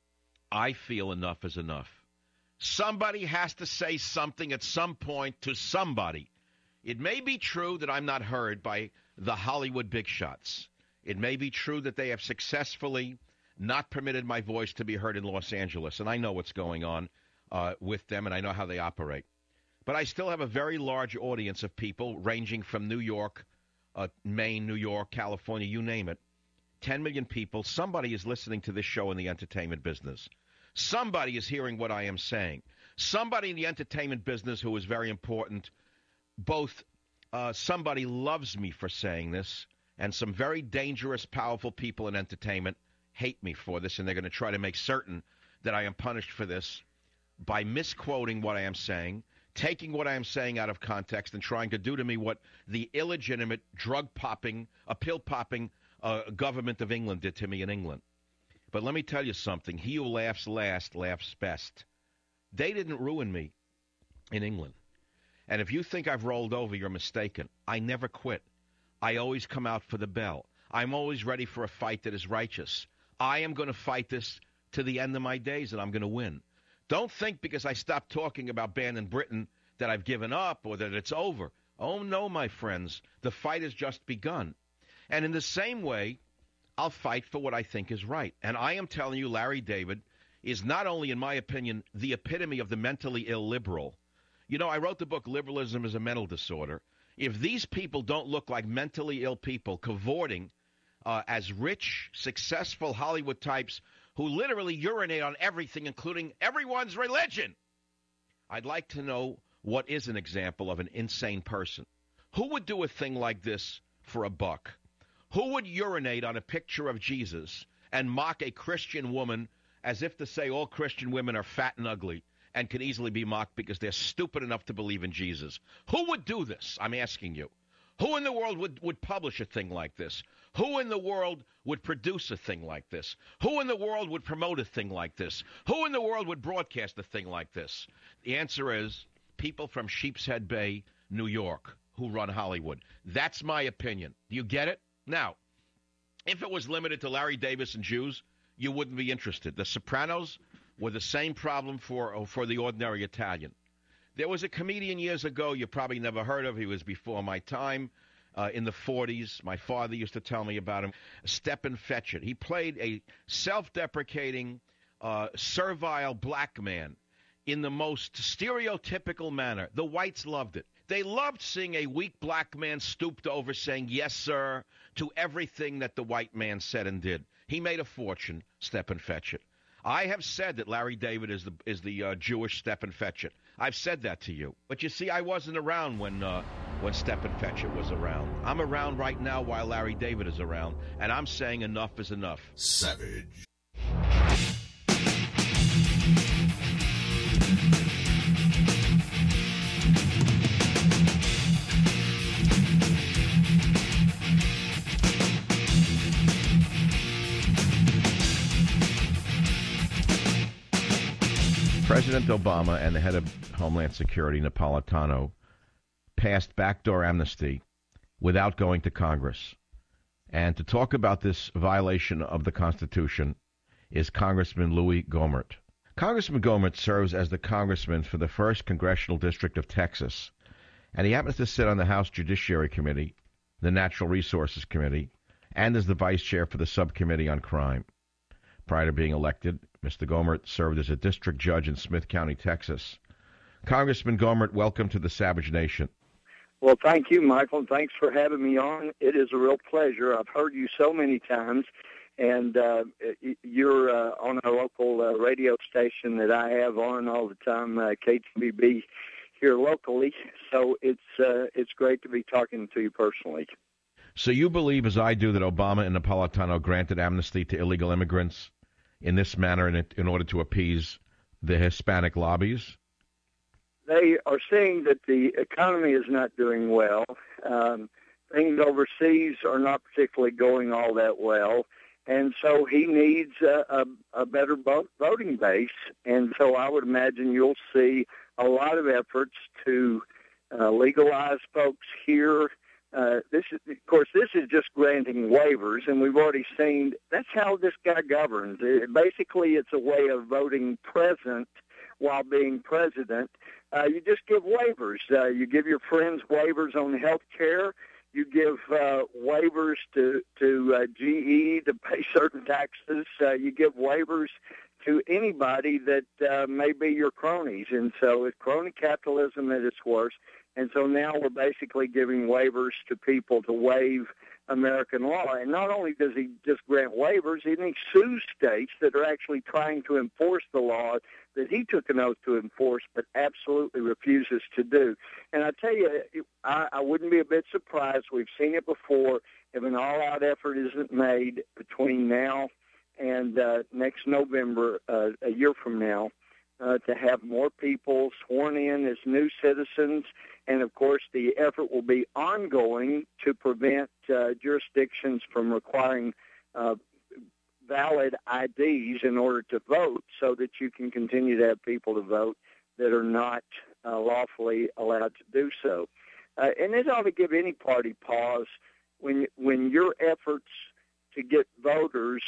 I feel enough is enough. Somebody has to say something at some point to somebody. It may be true that I'm not heard by the Hollywood big shots. It may be true that they have successfully not permitted my voice to be heard in Los Angeles, and I know what's going on uh, with them, and I know how they operate. But I still have a very large audience of people ranging from New York, uh, Maine, New York, California, you name it. ten million people. Somebody is listening to this show in the entertainment business. Somebody is hearing what I am saying. Somebody in the entertainment business who is very important. Both uh, somebody loves me for saying this, and some very dangerous, powerful people in entertainment hate me for this, and they're going to try to make certain that I am punished for this by misquoting what I am saying, taking what I am saying out of context, and trying to do to me what the illegitimate drug-popping, a pill-popping uh, government of England did to me in England. But let me tell you something. He who laughs last laughs best. They didn't ruin me in England. And if you think I've rolled over, you're mistaken. I never quit. I always come out for the bell. I'm always ready for a fight that is righteous. I am going to fight this to the end of my days, and I'm going to win. Don't think because I stopped talking about banning Britain that I've given up or that it's over. Oh, no, my friends. The fight has just begun. And in the same way, I'll fight for what I think is right. And I am telling you, Larry David is not only, in my opinion, the epitome of the mentally ill liberal. You know, I wrote the book, Liberalism is a Mental Disorder. If these people don't look like mentally ill people cavorting uh, as rich, successful Hollywood types who literally urinate on everything, including everyone's religion, I'd like to know what is an example of an insane person. Who would do a thing like this for a buck? Who would urinate on a picture of Jesus and mock a Christian woman as if to say all Christian women are fat and ugly and can easily be mocked because they're stupid enough to believe in Jesus? Who would do this? I'm asking you. Who in the world would, would publish a thing like this? Who in the world would produce a thing like this? Who in the world would promote a thing like this? Who in the world would broadcast a thing like this? The answer is people from Sheepshead Bay, New York, who run Hollywood. That's my opinion. Do you get it? Now, if it was limited to Larry Davis and Jews, you wouldn't be interested. The Sopranos were the same problem for for the ordinary Italian. There was a comedian years ago you probably never heard of. He was before my time, uh, in the forties. My father used to tell me about him. Stepin Fetchit. He played a self-deprecating, uh, servile black man in the most stereotypical manner. The whites loved it. They loved seeing a weak black man stooped over saying, yes, sir, to everything that the white man said and did. He made a fortune, Stepin Fetchit. I have said that Larry David is the is the uh, Jewish Stepin Fetchit. I've said that to you. But you see, I wasn't around when uh, when Stepin Fetchit was around. I'm around right now while Larry David is around, and I'm saying enough is enough. Savage. President Obama and the head of Homeland Security, Napolitano, passed backdoor amnesty without going to Congress. And to talk about this violation of the Constitution is Congressman Louis Gohmert. Congressman Gohmert serves as the congressman for the first Congressional District of Texas, and he happens to sit on the House Judiciary Committee, the Natural Resources Committee, and is the vice chair for the Subcommittee on Crime. Prior to being elected, Mister Gohmert served as a district judge in Smith County, Texas. Congressman Gohmert, welcome to the Savage Nation. Well, thank you, Michael. Thanks for having me on. It is a real pleasure. I've heard you so many times, and uh, you're uh, on a local uh, radio station that I have on all the time, uh, K T B B, here locally. So it's uh, it's great to be talking to you personally. So you believe, as I do, that Obama and Napolitano granted amnesty to illegal immigrants in this manner in, in order to appease the Hispanic lobbies? They are seeing that the economy is not doing well. Um, things overseas are not particularly going all that well. And so he needs a, a, a better voting base. And so I would imagine you'll see a lot of efforts to uh, legalize folks here. Uh, this is, of course, this is just granting waivers, and we've already seen that's how this guy governs. It, basically, it's a way of voting present while being president. Uh, you just give waivers. Uh, you give your friends waivers on health care. You give uh, waivers to to uh, G E to pay certain taxes. Uh, you give waivers to anybody that uh, may be your cronies, and so it's crony capitalism at its worst. And so now we're basically giving waivers to people to waive American law. And not only does he just grant waivers, he sues states that are actually trying to enforce the law that he took an oath to enforce but absolutely refuses to do. And I tell you, I, I wouldn't be a bit surprised. We've seen it before. If an all-out effort isn't made between now and uh, next November, uh, a year from now, Uh, to have more people sworn in as new citizens. And, of course, the effort will be ongoing to prevent uh, jurisdictions from requiring uh, valid I Ds in order to vote so that you can continue to have people to vote that are not uh, lawfully allowed to do so. Uh, and it ought to give any party pause when when your efforts to get voters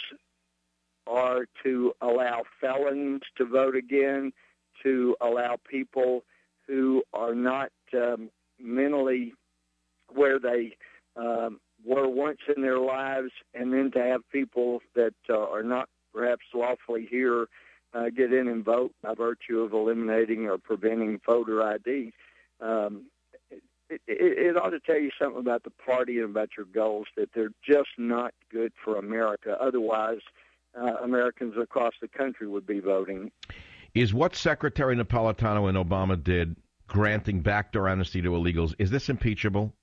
are to allow felons to vote again, to allow people who are not um, mentally where they um, were once in their lives, and then to have people that uh, are not perhaps lawfully here uh, get in and vote by virtue of eliminating or preventing voter I D. Um, it, it, it ought to tell you something about the party and about your goals, that they're just not good for America. Otherwise, uh, Americans across the country would be voting. Is what Secretary Napolitano and Obama did, granting backdoor amnesty to illegals, is this impeachable?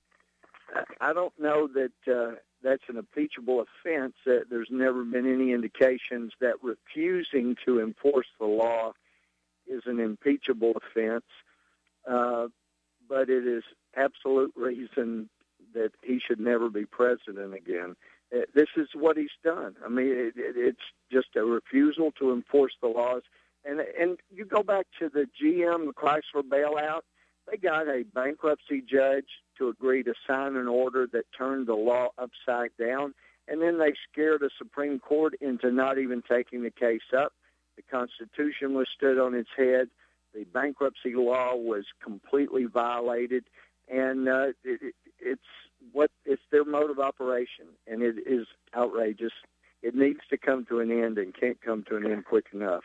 I don't know that uh, that's an impeachable offense. Uh, there's never been any indications that refusing to enforce the law is an impeachable offense, uh, but it is absolute reason that he should never be president again. Uh, this is what he's done. I mean, it, it, it's just a refusal to enforce the laws. And and you go back to the G M, the Chrysler bailout, they got a bankruptcy judge to agree to sign an order that turned the law upside down, and then they scared the Supreme Court into not even taking the case up. The Constitution was stood on its head. The bankruptcy law was completely violated, and uh, it, it, it's what it's their mode of operation, and it is outrageous. It needs to come to an end and can't come to an end quick enough.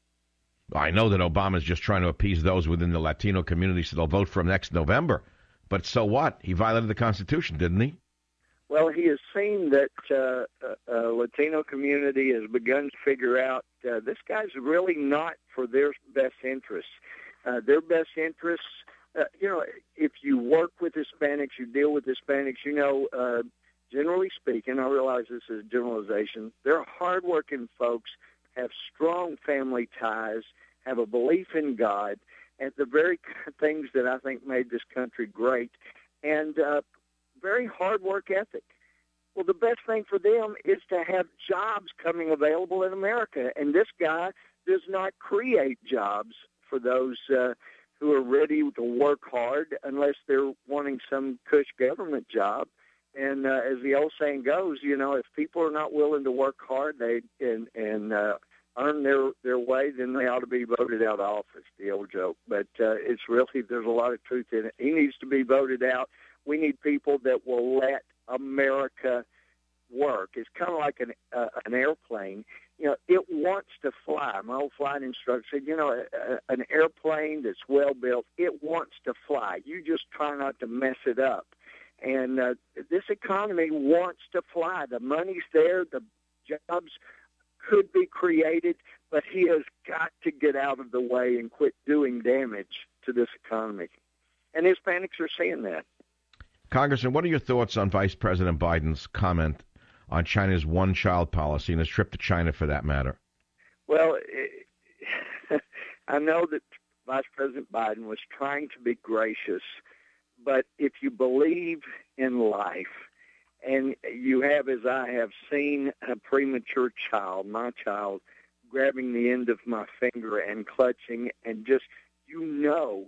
I know that Obama's just trying to appease those within the Latino community so they'll vote for him next November. But so what? He violated the Constitution, didn't he? Well, he has seen that uh, a, a Latino community has begun to figure out uh, this guy's really not for their best interests. Uh, their best interests, uh, you know, if you work with Hispanics, you deal with Hispanics, you know, uh, generally speaking, I realize this is a generalization, they're hardworking folks, have strong family ties, have a belief in God, and the very things that I think made this country great, and uh, very hard work ethic. Well, the best thing for them is to have jobs coming available in America, and this guy does not create jobs for those uh, who are ready to work hard unless they're wanting some cush government job. And uh, as the old saying goes, you know, if people are not willing to work hard they and and uh, earn their their way, then they ought to be voted out of office. The old joke, but uh, it's really there's a lot of truth in it. He needs to be voted out. We need people that will let America work. It's kind of like an uh, an airplane. You know, it wants to fly. My old flight instructor said, you know, a, a, an airplane that's well built, it wants to fly. You just try not to mess it up. And uh, this economy wants to fly. The money's there. The jobs could be created, but he has got to get out of the way and quit doing damage to this economy. And Hispanics are seeing that. Congressman, what are your thoughts on Vice President Biden's comment on China's one-child policy and his trip to China for that matter? Well, it, I know that Vice President Biden was trying to be gracious, but if you believe in life and you have, as I have, seen a premature child, my child, grabbing the end of my finger and clutching and just, you know,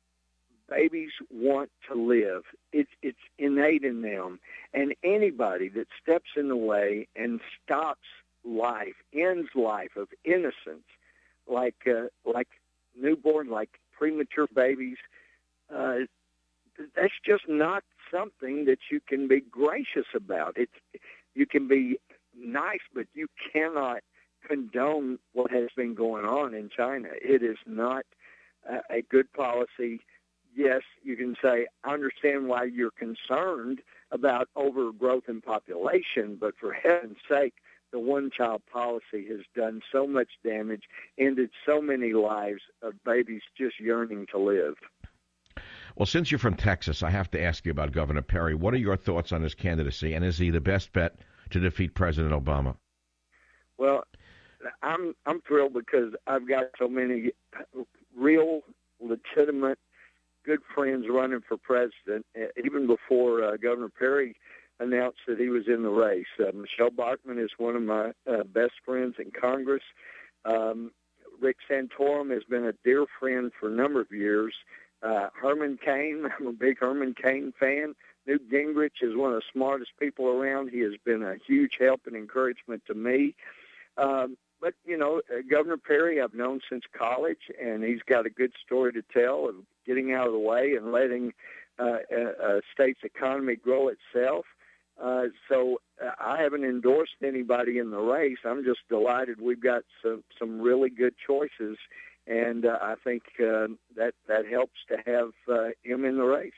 babies want to live. It's it's innate in them. And anybody that steps in the way and stops life, ends life of innocence, like uh, like newborn, like premature babies, uh, that's just not something that you can be gracious about. It's you can be nice, but you cannot condone what has been going on in China. It is not uh, a good policy. Yes, you can say, I understand why you're concerned about overgrowth in population, but for heaven's sake, the one-child policy has done so much damage, ended so many lives of babies just yearning to live. Well, since you're from Texas, I have to ask you about Governor Perry. What are your thoughts on his candidacy, and is he the best bet to defeat President Obama? Well, I'm I'm thrilled because I've got so many real, legitimate, good friends running for president, even before uh, Governor Perry announced that he was in the race. Uh, Michelle Bachmann is one of my uh, best friends in Congress. Um, Rick Santorum has been a dear friend for a number of years. Uh, Herman Cain, I'm a big Herman Cain fan. Newt Gingrich is one of the smartest people around. He has been a huge help and encouragement to me. Um, but, you know, uh, Governor Perry I've known since college, and he's got a good story to tell of getting out of the way and letting uh, a, a state's economy grow itself. Uh, so uh, I haven't endorsed anybody in the race. I'm just delighted we've got some, some really good choices, and uh, I think uh, that, that helps to have uh, him in the race.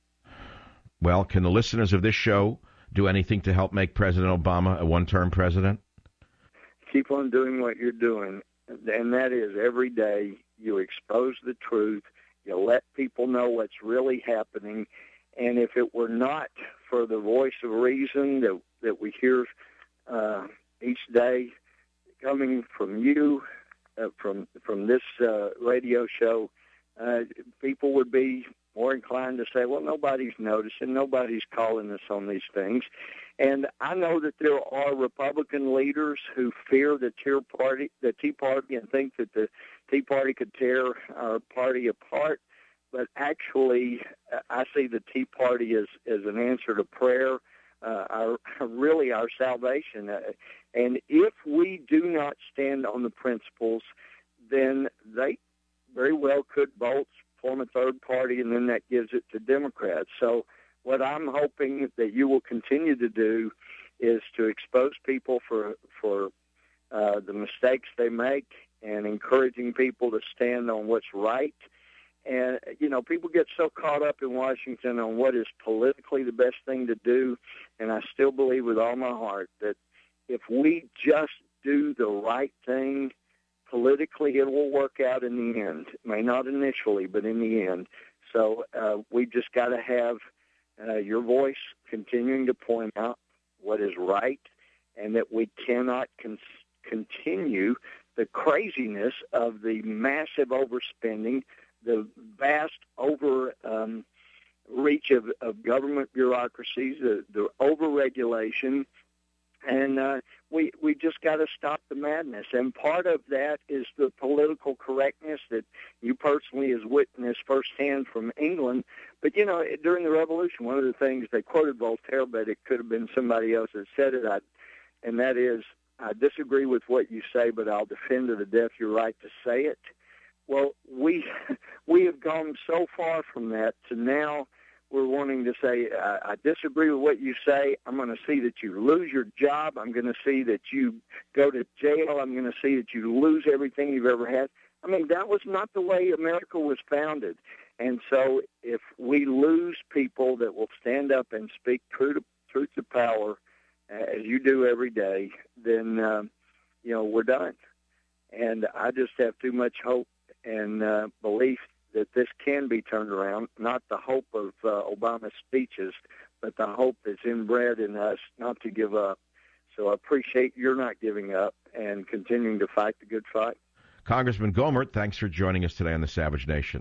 Well, can the listeners of this show do anything to help make President Obama a one-term president? Keep on doing what you're doing, and that is every day you expose the truth, you let people know what's really happening, and if it were not for the voice of reason that, that we hear uh, each day coming from you, uh, from from this uh, radio show, uh, people would be more inclined to say, well, nobody's noticing, nobody's calling us on these things. And I know that there are Republican leaders who fear the Tea Party, the Tea Party, and think that the Tea Party could tear our party apart. But actually, I see the Tea Party as, as an answer to prayer, uh, our, really our salvation. Uh, and if we do not stand on the principles, then they very well could bolt, form a third party, and then that gives it to Democrats. So what I'm hoping that you will continue to do is to expose people for for uh, the mistakes they make and encouraging people to stand on what's right. And, you know, people get so caught up in Washington on what is politically the best thing to do, and I still believe with all my heart that if we just do the right thing politically, it will work out in the end. It may not initially, but in the end. So uh, we just got to have uh, your voice continuing to point out what is right, and that we cannot con- continue the craziness of the massive overspending, the vast over um, reach of, of government bureaucracies, the, the over-regulation, and uh, we we just got to stop the madness. And part of that is the political correctness that you personally has witnessed firsthand from England. But, you know, during the Revolution, one of the things, they quoted Voltaire, but it could have been somebody else that said it, I, and that is, I disagree with what you say, but I'll defend to the death your right to say it. Well, we we have gone so far from that to now we're wanting to say, I, I disagree with what you say. I'm going to see that you lose your job. I'm going to see that you go to jail. I'm going to see that you lose everything you've ever had. I mean, that was not the way America was founded. And so if we lose people that will stand up and speak true to, truth to power, as you do every day, then, um, you know, we're done. And I just have too much hope and uh, belief that this can be turned around, not the hope of uh, Obama's speeches, but the hope that's inbred in us not to give up. So I appreciate you're not giving up and continuing to fight the good fight. Congressman Gohmert, thanks for joining us today on the Savage Nation.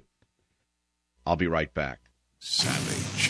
I'll be right back. Savage.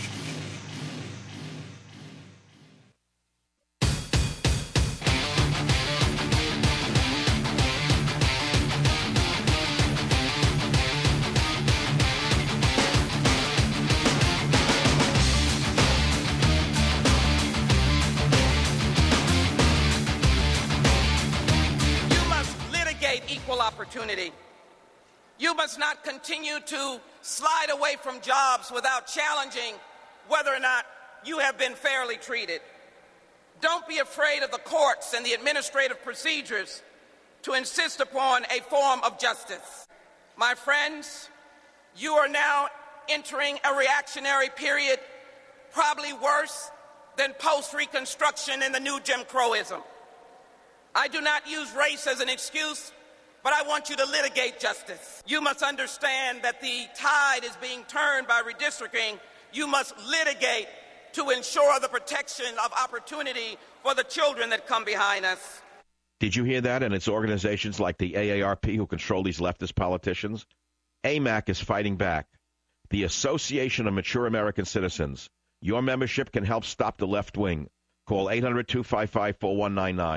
Opportunity. You must not continue to slide away from jobs without challenging whether or not you have been fairly treated. Don't be afraid of the courts and the administrative procedures to insist upon a form of justice. My friends, you are now entering a reactionary period, probably worse than post-Reconstruction and the new Jim Crowism. I do not use race as an excuse, but I want you to litigate justice. You must understand that the tide is being turned by redistricting. You must litigate to ensure the protection of opportunity for the children that come behind us. Did you hear that? And it's organizations like the A A R P who control these leftist politicians. A M A C is fighting back. The Association of Mature American Citizens. Your membership can help stop the left wing. Call eight hundred, two five five, four one nine nine.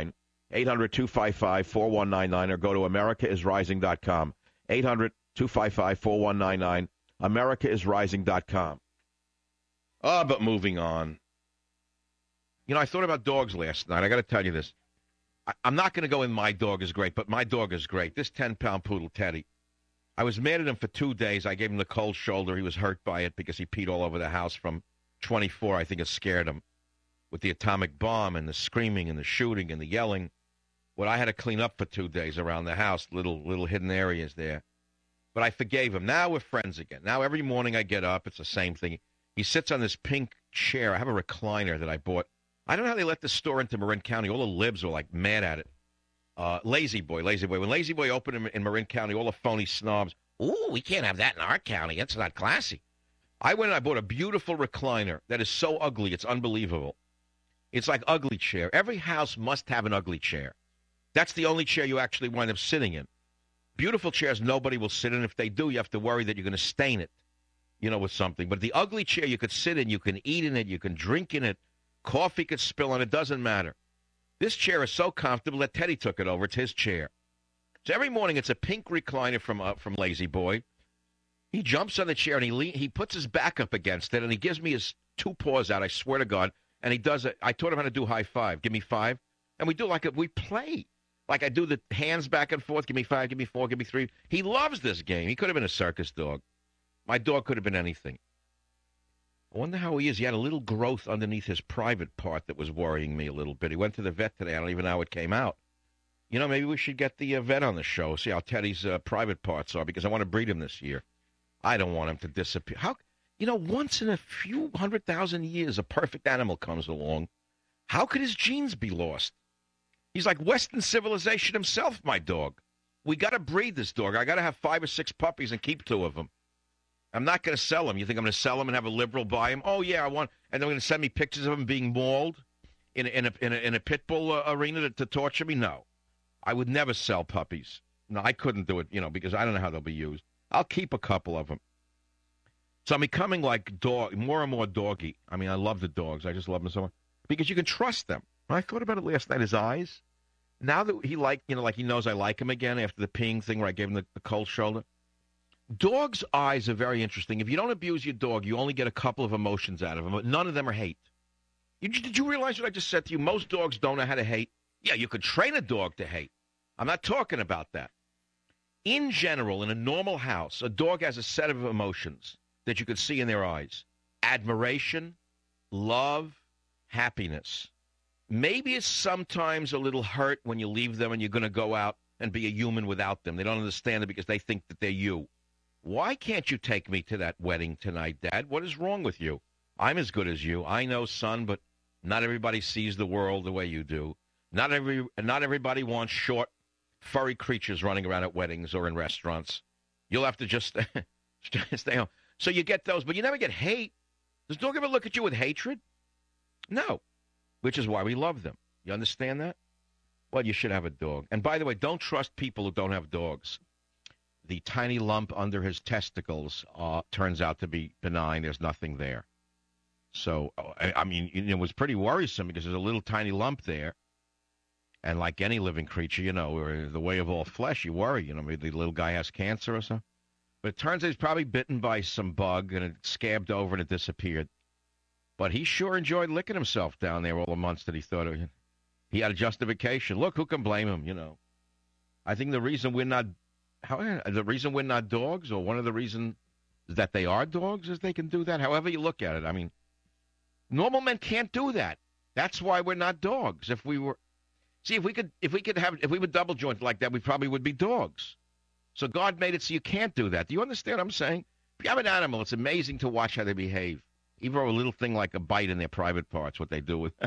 eight hundred, two five five, four one nine nine, or go to america is rising dot com. eight hundred, two five five, four one nine nine, america is rising dot com. Oh, but moving on. You know, I thought about dogs last night. I got to tell you this. I, I'm not going to go in my dog is great, but my dog is great. This ten-pound poodle, Teddy. I was mad at him for two days. I gave him the cold shoulder. He was hurt by it because he peed all over the house from twenty-four. I think it scared him with the atomic bomb and the screaming and the shooting and the yelling. What I had to clean up for two days around the house, little little hidden areas there. But I forgave him. Now we're friends again. Now every morning I get up, it's the same thing. He sits on this pink chair. I have a recliner that I bought. I don't know how they let this store into Marin County. All the libs were like mad at it. Uh, Lazy Boy, Lazy Boy. When Lazy Boy opened in, in Marin County, all the phony snobs, ooh, we can't have that in our county. That's not classy. I went and I bought a beautiful recliner that is so ugly, it's unbelievable. It's like ugly chair. Every house must have an ugly chair. That's the only chair you actually wind up sitting in. Beautiful chairs nobody will sit in. If they do, you have to worry that you're going to stain it, you know, with something. But the ugly chair you could sit in, you can eat in it, you can drink in it, coffee could spill on it, doesn't matter. This chair is so comfortable that Teddy took it over. It's his chair. So every morning it's a pink recliner from uh, from Lazy Boy. He jumps on the chair and he le- he puts his back up against it and he gives me his two paws out, I swear to God, and he does it. I taught him how to do high five. Give me five. And we do like a, we play. Like I do the hands back and forth. Give me five, give me four, give me three. He loves this game. He could have been a circus dog. My dog could have been anything. I wonder how he is. He had a little growth underneath his private part that was worrying me a little bit. He went to the vet today. I don't even know how it came out. You know, maybe we should get the uh, vet on the show, see how Teddy's uh, private parts are, because I want to breed him this year. I don't want him to disappear. How, you know, once in a few hundred thousand years, a perfect animal comes along. How could his genes be lost? He's like Western civilization himself, my dog. We got to breed this dog. I got to have five or six puppies and keep two of them. I'm not going to sell him. You think I'm going to sell him and have a liberal buy him? Oh, yeah, I want. And they're going to send me pictures of him being mauled in a, in a, in a, in a pit bull uh, arena to, to torture me? No. I would never sell puppies. No, I couldn't do it, you know, because I don't know how they'll be used. I'll keep a couple of them. So I'm becoming like dog, more and more doggy. I mean, I love the dogs. I just love them so much. Because you can trust them. I thought about it last night, his eyes. Now that he like, you know, like he knows I like him again after the peeing thing where I gave him the, the cold shoulder. Dogs' eyes are very interesting. If you don't abuse your dog, you only get a couple of emotions out of him, but none of them are hate. You, did you realize what I just said to you? Most dogs don't know how to hate. Yeah, you could train a dog to hate. I'm not talking about that. In general, in a normal house, a dog has a set of emotions that you could see in their eyes. Admiration, love, happiness. Maybe it's sometimes a little hurt when you leave them and you're going to go out and be a human without them. They don't understand it because they think that they're you. Why can't you take me to that wedding tonight, Dad? What is wrong with you? I'm as good as you. I know, son, but not everybody sees the world the way you do. Not every, not everybody wants short, furry creatures running around at weddings or in restaurants. You'll have to just stay home. So you get those, but you never get hate. Does dog ever look at you with hatred? No, which is why we love them. You understand that? Well, you should have a dog. And by the way, don't trust people who don't have dogs. The tiny lump under his testicles uh, turns out to be benign. There's nothing there. So, I, I mean, it was pretty worrisome because there's a little tiny lump there. And like any living creature, you know, or the way of all flesh, you worry. You know, maybe the little guy has cancer or something. But it turns out he's probably bitten by some bug and it scabbed over and it disappeared. But he sure enjoyed licking himself down there all the months that he thought of it. He had a justification. Look, who can blame him, you know? I think the reason we're not, how, the reason we're not dogs, or one of the reasons that they are dogs, is they can do that. However you look at it. I mean, normal men can't do that. That's why we're not dogs. If we were, see, if we could, if we could have, if we were double jointed like that, we probably would be dogs. So God made it so you can't do that. Do you understand what I'm saying? If you have an animal, it's amazing to watch how they behave. Even a little thing like a bite in their private parts, what they do with.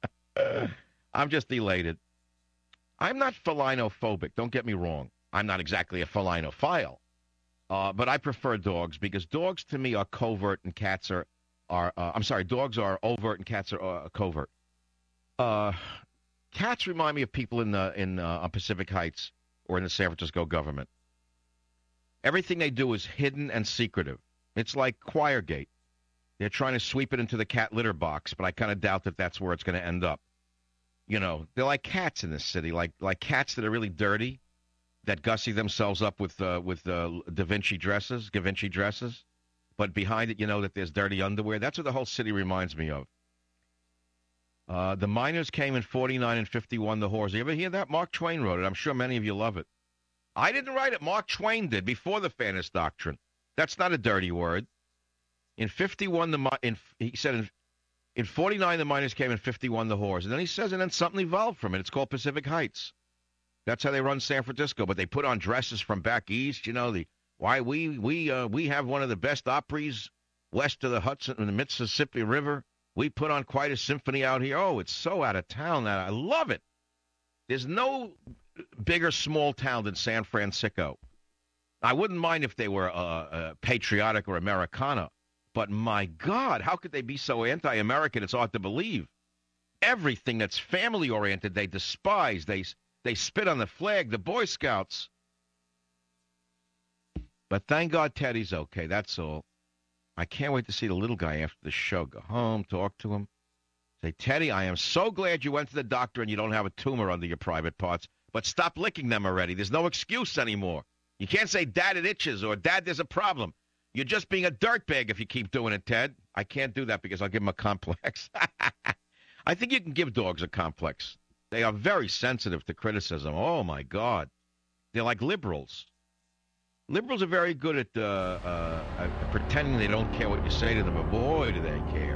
I'm just elated. I'm not felinophobic. Don't get me wrong. I'm not exactly a felinophile. Uh, but I prefer dogs because dogs to me are covert and cats are, are uh, I'm sorry, dogs are overt and cats are uh, covert. Uh, cats remind me of people in the in uh, on Pacific Heights or in the San Francisco government. Everything they do is hidden and secretive. It's like Choirgate. They're trying to sweep it into the cat litter box, but I kind of doubt that that's where it's going to end up. You know, they're like cats in this city, like like cats that are really dirty, that gussy themselves up with uh, with uh, Da Vinci dresses, Da Vinci dresses, but behind it, you know that there's dirty underwear. That's what the whole city reminds me of. Uh, the miners came in forty-nine and fifty-one, the whores. You ever hear that? Mark Twain wrote it. I'm sure many of you love it. I didn't write it. Mark Twain did before the Fairness Doctrine. That's not a dirty word. In fifty-one, the in, he said in, in forty-nine, the miners came in fifty-one, the whores. And then he says, and then something evolved from it. It's called Pacific Heights. That's how they run San Francisco. But they put on dresses from back east. You know, the why we we uh, we have one of the best operas west of the Hudson in the Mississippi River. We put on quite a symphony out here. Oh, it's so out of town that I love it. There's no bigger small town than San Francisco. I wouldn't mind if they were uh, uh, patriotic or Americana, but my God, how could they be so anti-American? It's hard to believe. Everything that's family-oriented, they despise. They they spit on the flag, the Boy Scouts. But thank God Teddy's okay, that's all. I can't wait to see the little guy after the show. Go home, talk to him. Say, Teddy, I am so glad you went to the doctor and you don't have a tumor under your private parts, but stop licking them already. There's no excuse anymore. You can't say, Dad, it itches, or Dad, there's a problem. You're just being a dirtbag if you keep doing it, Ted. I can't do that because I'll give him a complex. I think you can give dogs a complex. They are very sensitive to criticism. Oh, my God. They're like liberals. Liberals are very good at, uh, uh, at pretending they don't care what you say to them, but boy, do they care.